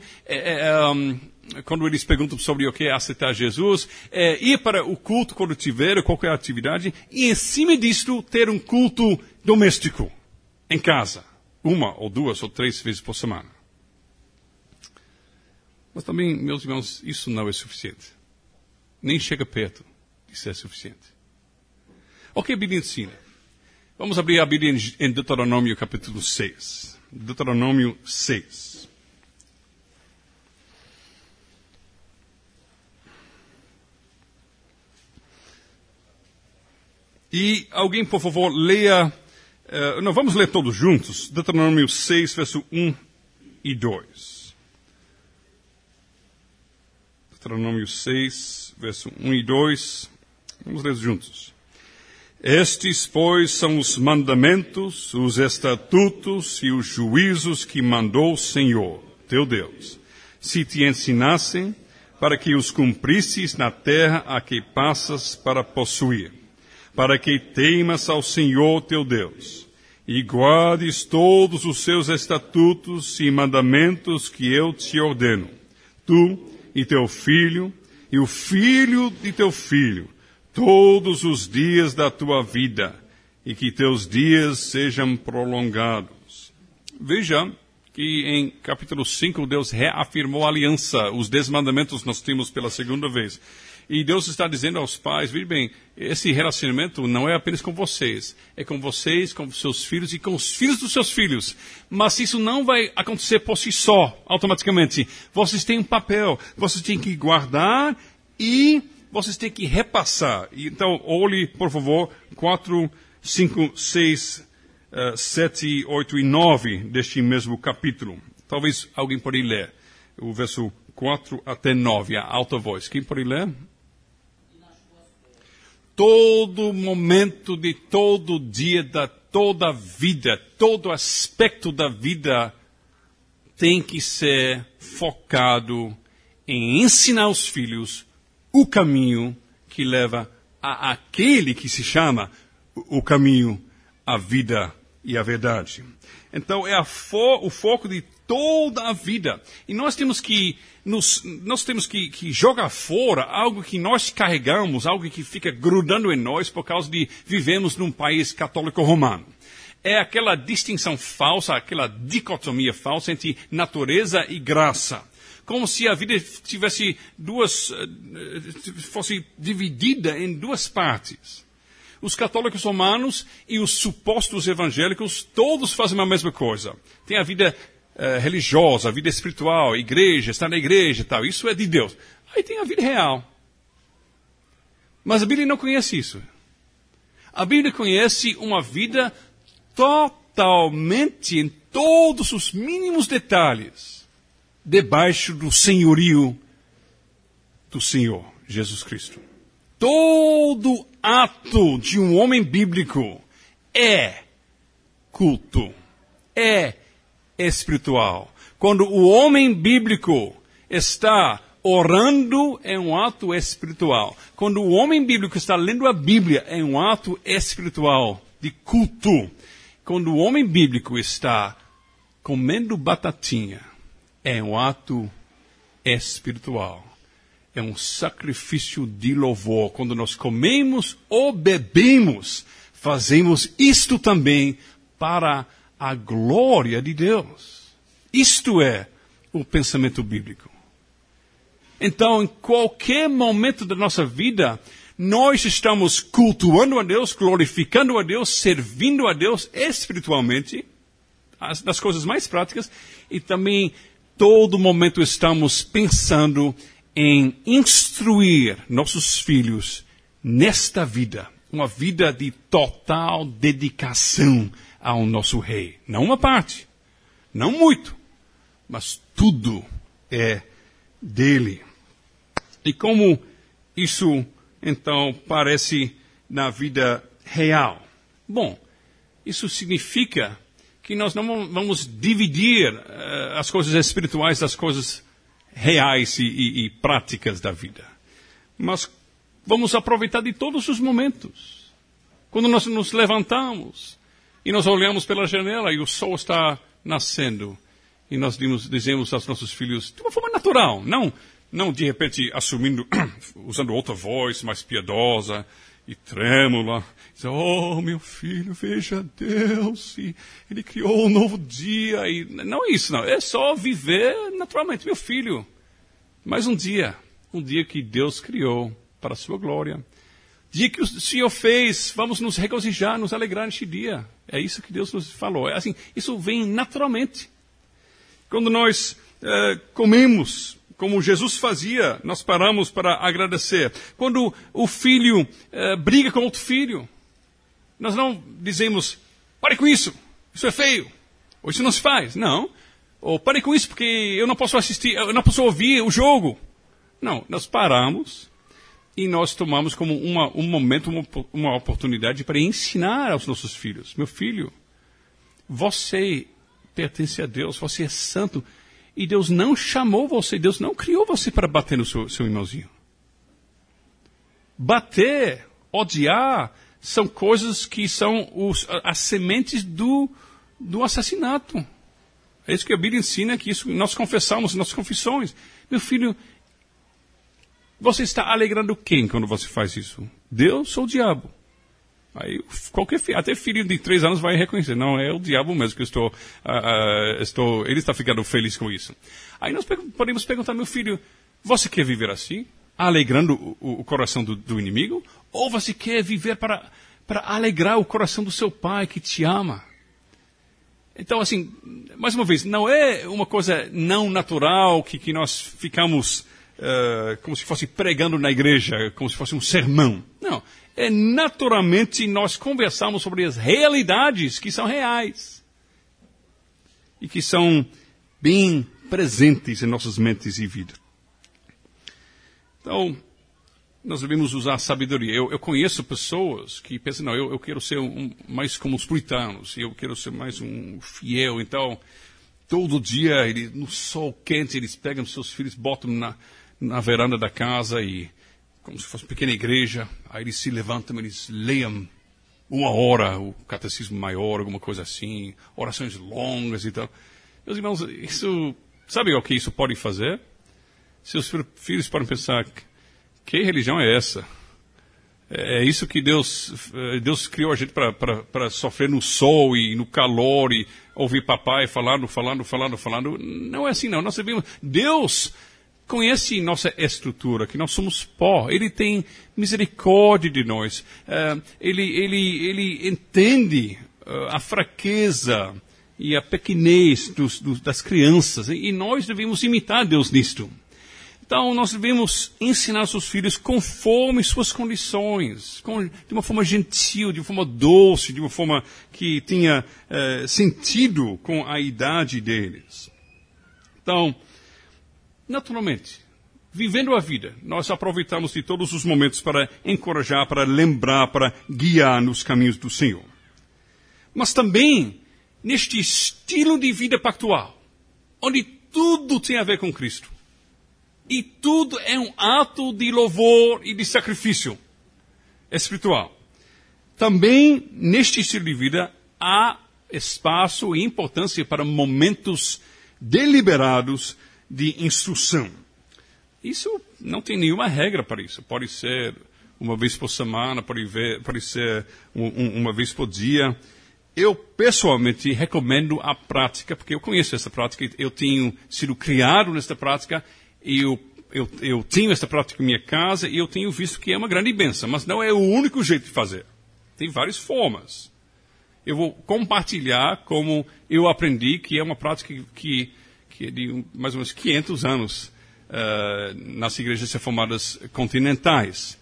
S1: quando eles perguntam sobre o que é aceitar Jesus, ir para o culto quando tiver qualquer atividade, e em cima disto, ter um culto doméstico, em casa, 1 ou 2 ou 3 vezes por semana. Mas também, meus irmãos, isso não é suficiente. Nem chega perto de ser suficiente. O que a Bíblia ensina? Vamos abrir a Bíblia em Deuteronômio capítulo 6. Deuteronômio 6. E alguém, por favor, leia... não, vamos ler todos juntos. Deuteronômio 6, verso 1 e 2. Deuteronômio 6, verso 1 e 2. Vamos ler juntos. Estes, pois, são os mandamentos, os estatutos e os juízos que mandou o Senhor, teu Deus, se te ensinassem, para que os cumprisses na terra a que passas para possuir, para que temas ao Senhor teu Deus, e guardes todos os seus estatutos e mandamentos que eu te ordeno, tu e teu filho, e o filho de teu filho, todos os dias da tua vida, e que teus dias sejam prolongados. Veja que em capítulo 5 Deus reafirmou a aliança, os 10 mandamentos nós temos pela segunda vez. E Deus está dizendo aos pais, veja bem, esse relacionamento não é apenas com vocês, é com vocês, com seus filhos e com os filhos dos seus filhos. Mas isso não vai acontecer por si só, automaticamente. Vocês têm um papel, vocês têm que guardar e vocês têm que repassar. Então, olhe, por favor, 4, 5, 6, 7, 8 e 9 deste mesmo capítulo. Talvez alguém pode ler o verso 4 até 9, a alta voz. Quem pode ler? Todo momento de todo dia, da toda a vida, todo aspecto da vida tem que ser focado em ensinar os filhos o caminho que leva a aquele que se chama o caminho, a vida e a verdade. Então, é o foco de toda a vida. E nós temos que jogar fora algo que nós carregamos, algo que fica grudando em nós por causa de vivemos num país católico romano. É aquela distinção falsa, aquela dicotomia falsa entre natureza e graça. Como se a vida fosse dividida em duas partes. Os católicos romanos e os supostos evangélicos, todos fazem a mesma coisa. Tem a vida religiosa, a vida espiritual, igreja, estar na igreja e tal. Isso é de Deus. Aí tem a vida real. Mas a Bíblia não conhece isso. A Bíblia conhece uma vida totalmente, em todos os mínimos detalhes, debaixo do senhorio do Senhor, Jesus Cristo. Todo ato de um homem bíblico é culto, é espiritual. Quando o homem bíblico está orando, é um ato espiritual. Quando o homem bíblico está lendo a Bíblia, é um ato espiritual, de culto. Quando o homem bíblico está comendo batatinha, é um ato espiritual. É um sacrifício de louvor. Quando nós comemos ou bebemos, fazemos isto também para a glória de Deus. Isto é o pensamento bíblico. Então, em qualquer momento da nossa vida, nós estamos cultuando a Deus, glorificando a Deus, servindo a Deus espiritualmente, nas coisas mais práticas, e também todo momento estamos pensando em instruir nossos filhos nesta vida, uma vida de total dedicação ao nosso Rei. Não uma parte, não muito, mas tudo é dele. E como isso, então, parece na vida real? Bom, isso significa que nós não vamos dividir as coisas espirituais das coisas reais e práticas da vida. Mas vamos aproveitar de todos os momentos. Quando nós nos levantamos e nós olhamos pela janela e o sol está nascendo, e nós dizemos aos nossos filhos, de uma forma natural, não de repente assumindo, usando outra voz mais piedosa e trêmula, oh, meu filho, veja Deus, e Ele criou um novo dia, e não é isso, não, é só viver naturalmente, meu filho, mais um dia que Deus criou para a sua glória, dia que o Senhor fez, vamos nos regozijar, nos alegrar neste dia, é isso que Deus nos falou, é assim, isso vem naturalmente. Quando nós comemos, como Jesus fazia, nós paramos para agradecer. Quando o filho briga com outro filho, nós não dizemos, pare com isso é feio, ou isso não se faz. Não. Ou pare com isso porque eu não posso assistir, eu não posso ouvir o jogo. Não, nós paramos E nós tomamos como um momento, uma oportunidade para ensinar aos nossos filhos. Meu filho, você pertence a Deus, você é santo. E Deus não chamou você, Deus não criou você para bater no seu irmãozinho. Bater, odiar, são coisas que são as sementes do assassinato. É isso que a Bíblia ensina, que isso nós confessamos nas confissões. Meu filho, você está alegrando quem quando você faz isso? Deus ou o diabo? Aí qualquer filho, até filho de 3 anos vai reconhecer. Não, é o diabo mesmo que ele está ficando feliz com isso. Aí nós podemos perguntar, meu filho, você quer viver assim? Alegrando o coração do inimigo? Ou você quer viver para alegrar o coração do seu pai que te ama? Então, assim, mais uma vez, não é uma coisa não natural que nós ficamos como se fosse pregando na igreja, como se fosse um sermão. Não. É naturalmente nós conversamos sobre as realidades que são reais e que são bem presentes em nossas mentes e vida. Então, nós devemos usar sabedoria. Eu conheço pessoas que pensam, não, eu quero ser mais como os puritanos, eu quero ser mais um fiel. Então, todo dia, no sol quente, eles pegam seus filhos, botam na varanda da casa e como se fosse uma pequena igreja, aí eles se levantam, eles leiam 1 hora, o catecismo maior, alguma coisa assim, orações longas e tal. Meus irmãos, sabe o que isso pode fazer? Seus filhos podem pensar, que religião é essa? É isso que Deus criou a gente para sofrer no sol e no calor e ouvir papai falando. Não é assim não, nós sabemos, Deus conhece nossa estrutura, que nós somos pó. Ele tem misericórdia de nós. Ele entende a fraqueza e a pequenez das crianças. E nós devemos imitar Deus nisto. Então, nós devemos ensinar nossos filhos conforme suas condições, de uma forma gentil, de uma forma doce, de uma forma que tenha sentido com a idade deles. Então, naturalmente, vivendo a vida, nós aproveitamos de todos os momentos para encorajar, para lembrar, para guiar nos caminhos do Senhor. Mas também, neste estilo de vida pactual, onde tudo tem a ver com Cristo, e tudo é um ato de louvor e de sacrifício espiritual. Também, neste estilo de vida, há espaço e importância para momentos deliberados de instrução. Isso não tem nenhuma regra para isso. Pode ser uma vez por semana, pode ser uma vez por dia. Eu, pessoalmente, recomendo a prática, porque eu conheço essa prática, eu tenho sido criado nesta prática, e eu tenho essa prática em minha casa, e eu tenho visto que é uma grande bênção, mas não é o único jeito de fazer. Tem várias formas. Eu vou compartilhar como eu aprendi, que é uma prática que é de mais ou menos 500 anos nas igrejas reformadas continentais.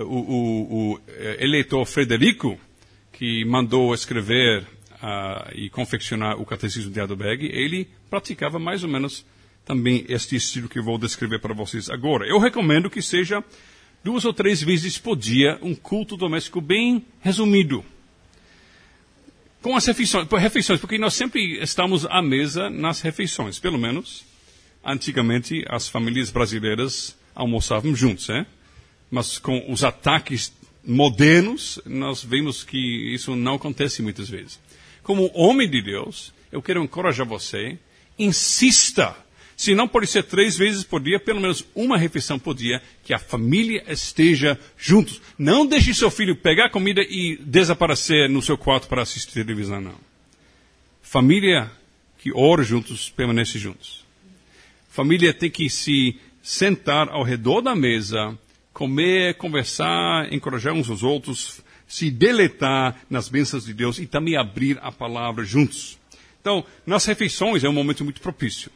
S1: O eleitor Frederico, que mandou escrever e confeccionar o Catecismo de Heidelberg, ele praticava mais ou menos também este estilo que eu vou descrever para vocês agora. Eu recomendo que seja 2 ou 3 vezes por dia um culto doméstico bem resumido. Com as refeições, porque nós sempre estamos à mesa nas refeições. Pelo menos, antigamente, as famílias brasileiras almoçavam juntos, né? Mas com os ataques modernos, nós vemos que isso não acontece muitas vezes. Como homem de Deus, eu quero encorajar você, insista. Se não pode ser 3 vezes por dia, pelo menos uma refeição por dia, que a família esteja juntos. Não deixe seu filho pegar comida e desaparecer no seu quarto para assistir televisão, não. Família que ora juntos, permanece juntos. Família tem que se sentar ao redor da mesa, comer, conversar, encorajar uns aos outros, se deleitar nas bênçãos de Deus e também abrir a palavra juntos. Então, nas refeições é um momento muito propício.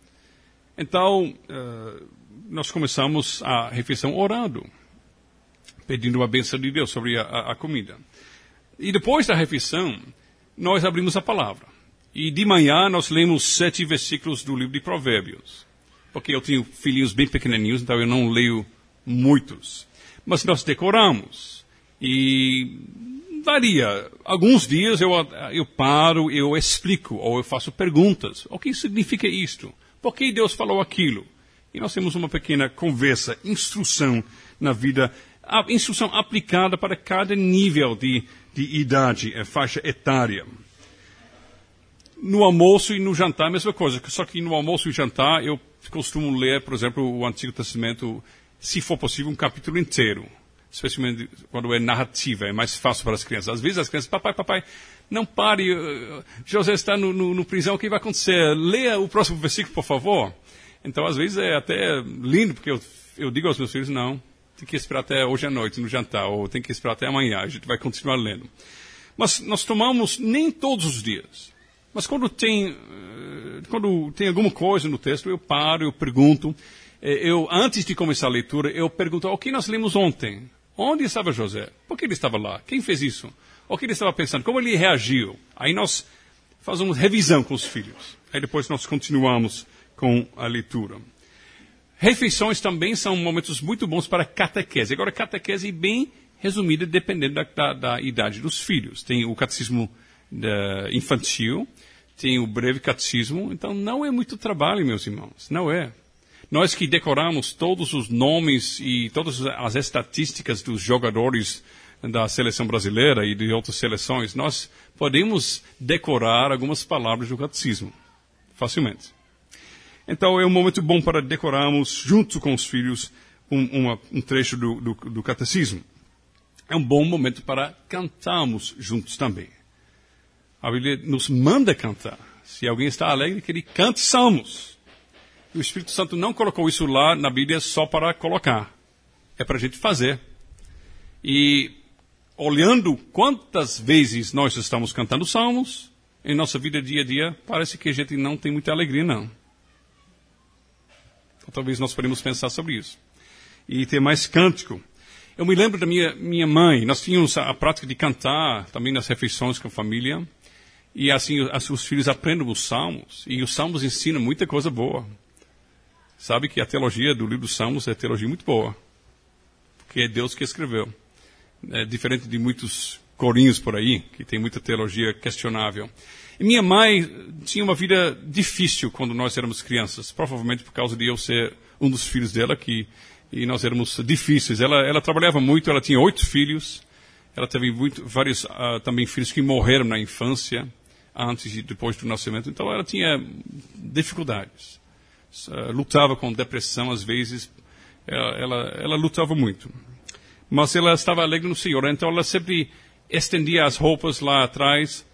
S1: Então, nós começamos a refeição orando, pedindo a bênção de Deus sobre a comida. E depois da refeição, nós abrimos a palavra. E de manhã nós lemos 7 versículos do livro de Provérbios. Porque eu tenho filhinhos bem pequenininhos, então eu não leio muitos. Mas nós decoramos. E varia. Alguns dias eu paro, eu explico, ou eu faço perguntas. O que significa isto? Por que Deus falou aquilo? E nós temos uma pequena conversa, instrução na vida, instrução aplicada para cada nível de idade, faixa etária. No almoço e no jantar, a mesma coisa. Só que no almoço e jantar, eu costumo ler, por exemplo, o Antigo Testamento, se for possível, um capítulo inteiro. Especialmente quando é narrativa, é mais fácil para as crianças. Às vezes as crianças, papai, não pare, José está no prisão, o que vai acontecer? Leia o próximo versículo, por favor. Então, às vezes é até lindo, porque eu digo aos meus filhos, não, tem que esperar até hoje à noite no jantar, ou tem que esperar até amanhã, a gente vai continuar lendo. Mas nós tomamos nem todos os dias. Mas quando tem alguma coisa no texto, eu paro, eu pergunto. Antes de começar a leitura, eu pergunto, o que nós lemos ontem? Onde estava José? Por que ele estava lá? Quem fez isso? O que ele estava pensando? Como ele reagiu? Aí nós fazemos revisão com os filhos. Aí depois nós continuamos com a leitura. Refeições também são momentos muito bons para catequese. Agora, catequese bem resumida, dependendo da idade dos filhos. Tem o catecismo infantil, tem o breve catecismo. Então, não é muito trabalho, meus irmãos. Não é. Nós que decoramos todos os nomes e todas as estatísticas dos jogadores da seleção brasileira e de outras seleções, nós podemos decorar algumas palavras do catecismo, facilmente. Então, é um momento bom para decorarmos, junto com os filhos, um trecho do catecismo. É um bom momento para cantarmos juntos também. A Bíblia nos manda cantar. Se alguém está alegre, que ele cante salmos. O Espírito Santo não colocou isso lá na Bíblia só para colocar. É para a gente fazer. E olhando quantas vezes nós estamos cantando salmos, em nossa vida dia a dia, parece que a gente não tem muita alegria, não. Então, talvez nós podemos pensar sobre isso. E ter mais cântico. Eu me lembro da minha mãe. Nós tínhamos a prática de cantar também nas refeições com a família. E assim os filhos aprendem os salmos. E os salmos ensinam muita coisa boa. Sabe que a teologia do livro dos Salmos é teologia muito boa. Porque é Deus que escreveu. É diferente de muitos corinhos por aí, que tem muita teologia questionável. E minha mãe tinha uma vida difícil quando nós éramos crianças. Provavelmente por causa de eu ser um dos filhos dela, e nós éramos difíceis. Ela trabalhava muito, ela tinha 8 filhos. Ela teve vários também filhos que morreram na infância, antes e depois do nascimento. Então ela tinha dificuldades. Lutava com depressão às vezes, ela lutava muito. Mas ela estava alegre no Senhor, então ela sempre estendia as roupas lá atrás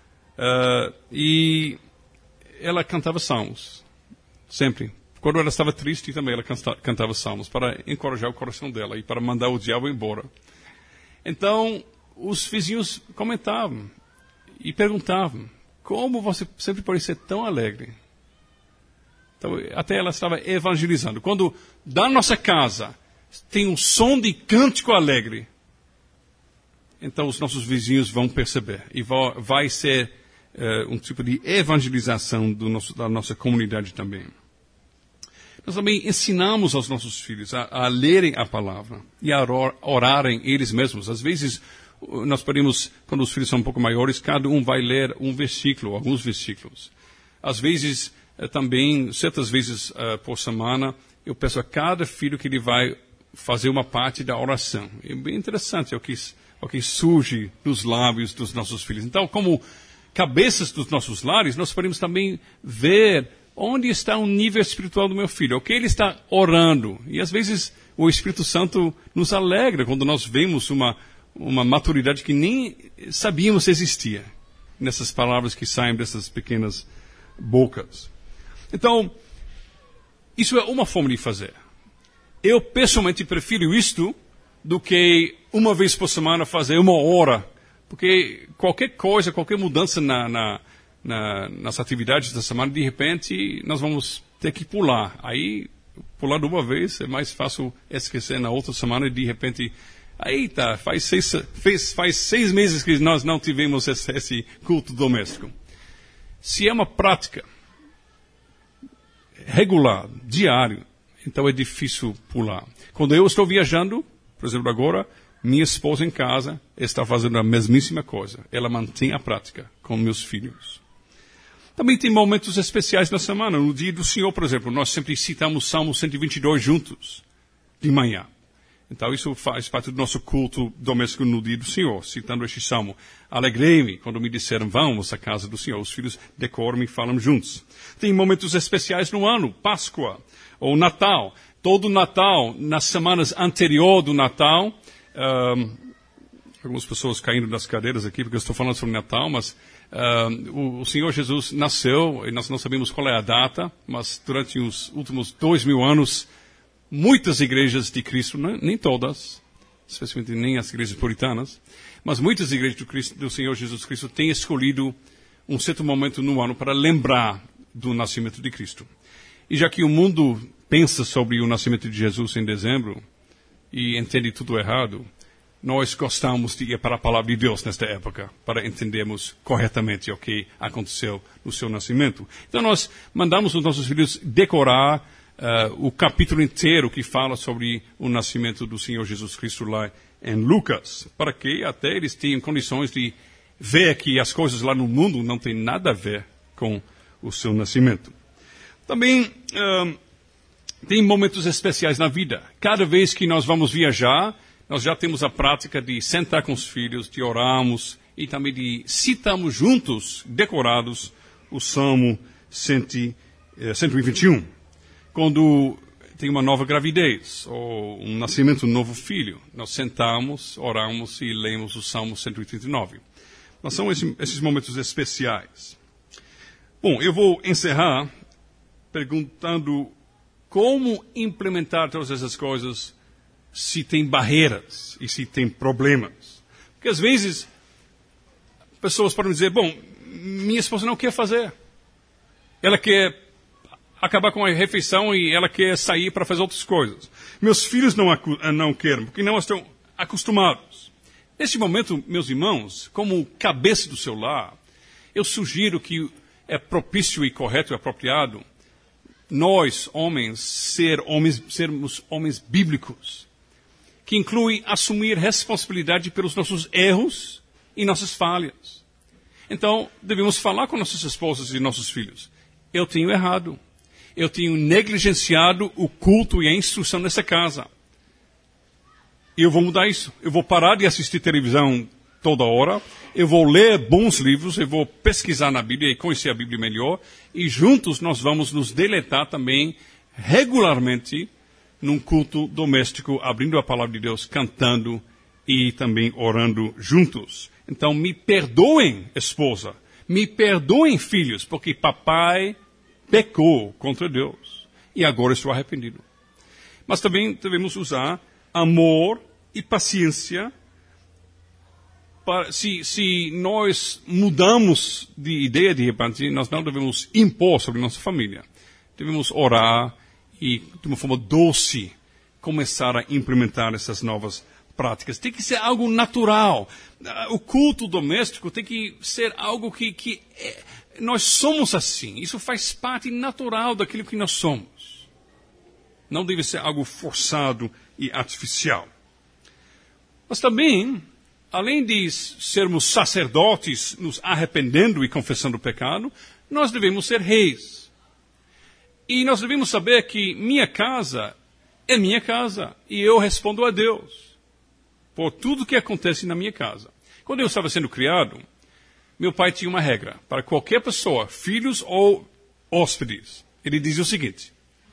S1: e ela cantava salmos, sempre. Quando ela estava triste também ela cantava salmos, para encorajar o coração dela e para mandar o diabo embora. Então, os vizinhos comentavam e perguntavam, como você sempre pode ser tão alegre? Então, até ela estava evangelizando. Quando da nossa casa tem um som de cântico alegre, então os nossos vizinhos vão perceber. E vai ser um tipo de evangelização da nossa comunidade também. Nós também ensinamos aos nossos filhos a lerem a palavra e a orarem eles mesmos. Às vezes, nós podemos, quando os filhos são um pouco maiores, cada um vai ler um versículo, alguns versículos. Às vezes, também, certas vezes por semana, eu peço a cada filho que ele vai fazer uma parte da oração. É bem interessante o que surge nos lábios dos nossos filhos. Então, como cabeças dos nossos lares, nós podemos também ver onde está o nível espiritual do meu filho, o que ele está orando. E às vezes o Espírito Santo nos alegra quando nós vemos uma maturidade que nem sabíamos existia nessas palavras que saem dessas pequenas bocas. Então, isso é uma forma de fazer. Eu pessoalmente prefiro isto do que uma vez por semana fazer 1 hora, porque qualquer coisa, qualquer mudança nas atividades da semana, de repente nós vamos ter que pular. Aí, pular de uma vez é mais fácil esquecer na outra semana e de repente, aí tá, faz 6 meses que nós não tivemos esse culto doméstico. Se é uma prática regular, diário, então é difícil pular. Quando eu estou viajando, Por exemplo, agora, minha esposa em casa está fazendo a mesmíssima coisa. Ela mantém a prática com meus filhos. Também tem momentos especiais na semana. No dia do Senhor, por exemplo, nós sempre citamos Salmo 122 juntos, de manhã. Então, isso faz parte do nosso culto doméstico no dia do Senhor, citando este salmo. Alegrei-me quando me disseram, vamos à casa do Senhor. Os filhos decoram e falam juntos. Tem momentos especiais no ano, Páscoa ou Natal. Todo Natal, nas semanas anteriores do Natal, algumas pessoas caindo das cadeiras aqui, porque eu estou falando sobre Natal, mas o Senhor Jesus nasceu, e nós não sabemos qual é a data, mas durante os últimos 2000 anos, muitas igrejas de Cristo, nem todas, especialmente nem as igrejas puritanas, mas muitas igrejas do Senhor Jesus Cristo têm escolhido um certo momento no ano para lembrar do nascimento de Cristo. E já que o mundo pensa sobre o nascimento de Jesus em dezembro e entende tudo errado, nós gostamos de ir para a palavra de Deus nesta época, para entendermos corretamente o que aconteceu no seu nascimento. Então nós mandamos os nossos filhos decorar o capítulo inteiro que fala sobre o nascimento do Senhor Jesus Cristo lá em Lucas, para que até eles tenham condições de ver que as coisas lá no mundo não têm nada a ver com o seu nascimento. Também tem momentos especiais na vida. Cada vez que nós vamos viajar, nós já temos a prática de sentar com os filhos, de orarmos e também de citarmos juntos, decorados, o Salmo 121. Quando tem uma nova gravidez ou um nascimento de um novo filho, nós sentamos, oramos e lemos o Salmo 139. Mas são esses momentos especiais. Bom, eu vou encerrar perguntando como implementar todas essas coisas se tem barreiras e se tem problemas. Porque às vezes pessoas podem dizer, bom, minha esposa não quer fazer. Ela quer acabar com a refeição e ela quer sair para fazer outras coisas. Meus filhos não querem, porque não estão acostumados. Neste momento, meus irmãos, como cabeça do seu lar, eu sugiro que é propício e correto e apropriado nós, homens, sermos homens bíblicos, que inclui assumir responsabilidade pelos nossos erros e nossas falhas. Então, devemos falar com nossas esposas e nossos filhos. Eu tenho errado. Eu tenho negligenciado o culto e a instrução nessa casa. E eu vou mudar isso. Eu vou parar de assistir televisão toda hora. Eu vou ler bons livros. Eu vou pesquisar na Bíblia e conhecer a Bíblia melhor. E juntos nós vamos nos deleitar também regularmente num culto doméstico, abrindo a palavra de Deus, cantando e também orando juntos. Então, me perdoem, esposa. Me perdoem, filhos, porque papai pecou contra Deus. E agora estou arrependido. Mas também devemos usar amor e paciência. Se nós mudamos de ideia de repente, nós não devemos impor sobre nossa família. Devemos orar e, de uma forma doce, começar a implementar essas novas práticas. Tem que ser algo natural. O culto doméstico tem que ser algo que nós somos assim. Isso faz parte natural daquilo que nós somos. Não deve ser algo forçado e artificial. Mas também, além de sermos sacerdotes, nos arrependendo e confessando o pecado, nós devemos ser reis. E nós devemos saber que minha casa é minha casa. E eu respondo a Deus por tudo que acontece na minha casa. Quando eu estava sendo criado, meu pai tinha uma regra. Para qualquer pessoa, filhos ou hóspedes, ele dizia o seguinte: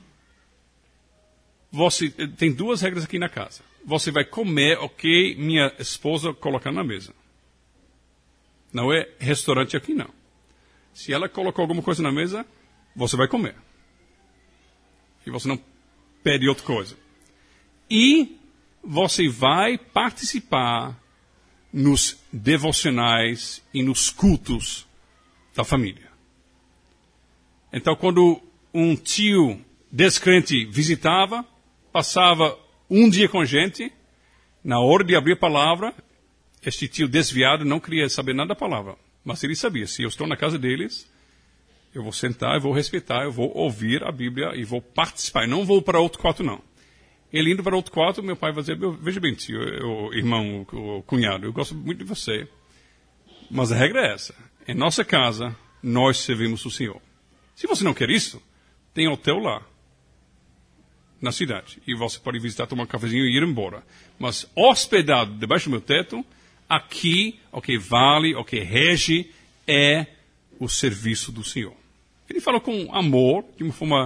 S1: você tem duas regras aqui na casa. Você vai comer o que minha esposa colocar na mesa. Não é restaurante aqui, não. Se ela colocou alguma coisa na mesa, você vai comer. E você não pede outra coisa. E você vai participar nos devocionais e nos cultos da família. Então, quando um tio descrente visitava, passava um dia com a gente, na hora de abrir a palavra, este tio desviado não queria saber nada da palavra. Mas ele sabia, se eu estou na casa deles, eu vou sentar, eu vou respeitar, eu vou ouvir a Bíblia e vou participar. Eu não vou para outro quarto, não. Ele indo para outro quarto, meu pai vai dizer, veja bem, tio, irmão, o cunhado, eu gosto muito de você. Mas a regra é essa. Em nossa casa, nós servimos o Senhor. Se você não quer isso, tem hotel lá, na cidade. E você pode visitar, tomar um cafezinho e ir embora. Mas hospedado debaixo do meu teto, aqui, o que vale, o que rege, é o serviço do Senhor. Ele falou com amor, de uma forma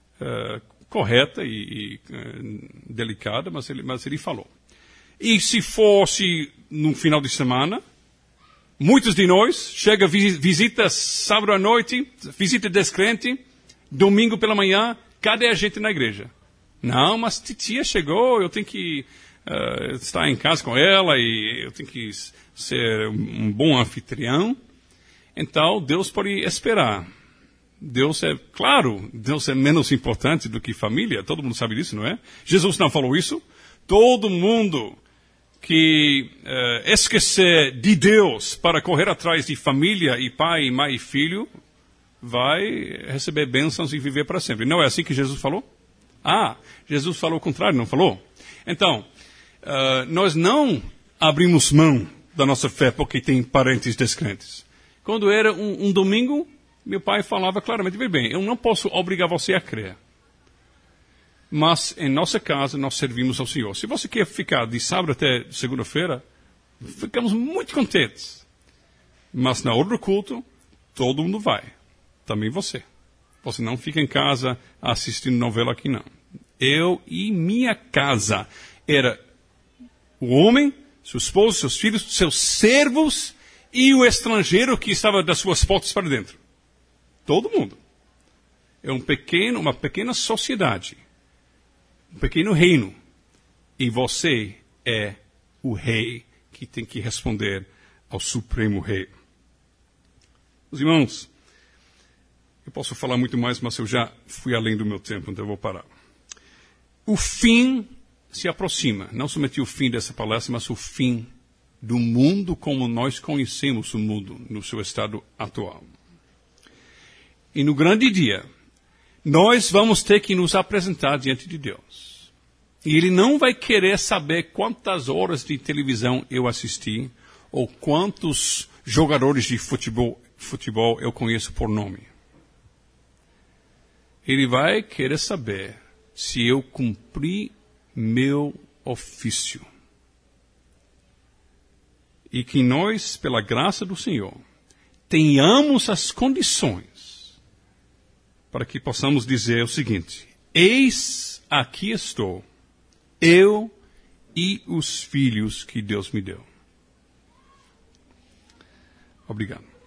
S1: correta e delicada, mas ele falou. E se fosse num final de semana, muitos de nós chega visita sábado à noite, visita descrente, domingo pela manhã, cadê a gente na igreja? Não, mas titia chegou, eu tenho que estar em casa com ela e eu tenho que ser um bom anfitrião. Então, Deus pode esperar. Deus é menos importante do que família, todo mundo sabe disso, não é? Jesus não falou isso. Todo mundo que esquecer de Deus para correr atrás de família e pai, mãe e filho, vai receber bênçãos e viver para sempre. Não é assim que Jesus falou? Jesus falou o contrário, não falou? Então, nós não abrimos mão da nossa fé porque tem parentes descrentes. Quando era um domingo, meu pai falava claramente, bem, eu não posso obrigar você a crer. Mas em nossa casa nós servimos ao Senhor. Se você quer ficar de sábado até segunda-feira, ficamos muito contentes. Mas na hora do culto, todo mundo vai. Também você. Você não fica em casa assistindo novela aqui, não. Eu e minha casa era o homem, sua esposa, seus filhos, seus servos e o estrangeiro que estava das suas portas para dentro. Todo mundo. É uma pequena sociedade. Um pequeno reino. E você é o rei que tem que responder ao Supremo Rei. Os irmãos, eu posso falar muito mais, mas eu já fui além do meu tempo, então eu vou parar. O fim se aproxima. Não somente o fim dessa palestra, mas o fim do mundo como nós conhecemos o mundo no seu estado atual. E no grande dia, nós vamos ter que nos apresentar diante de Deus. E Ele não vai querer saber quantas horas de televisão eu assisti ou quantos jogadores de futebol eu conheço por nome. Ele vai querer saber se eu cumpri meu ofício. E que nós, pela graça do Senhor, tenhamos as condições para que possamos dizer o seguinte: eis aqui estou, eu e os filhos que Deus me deu. Obrigado.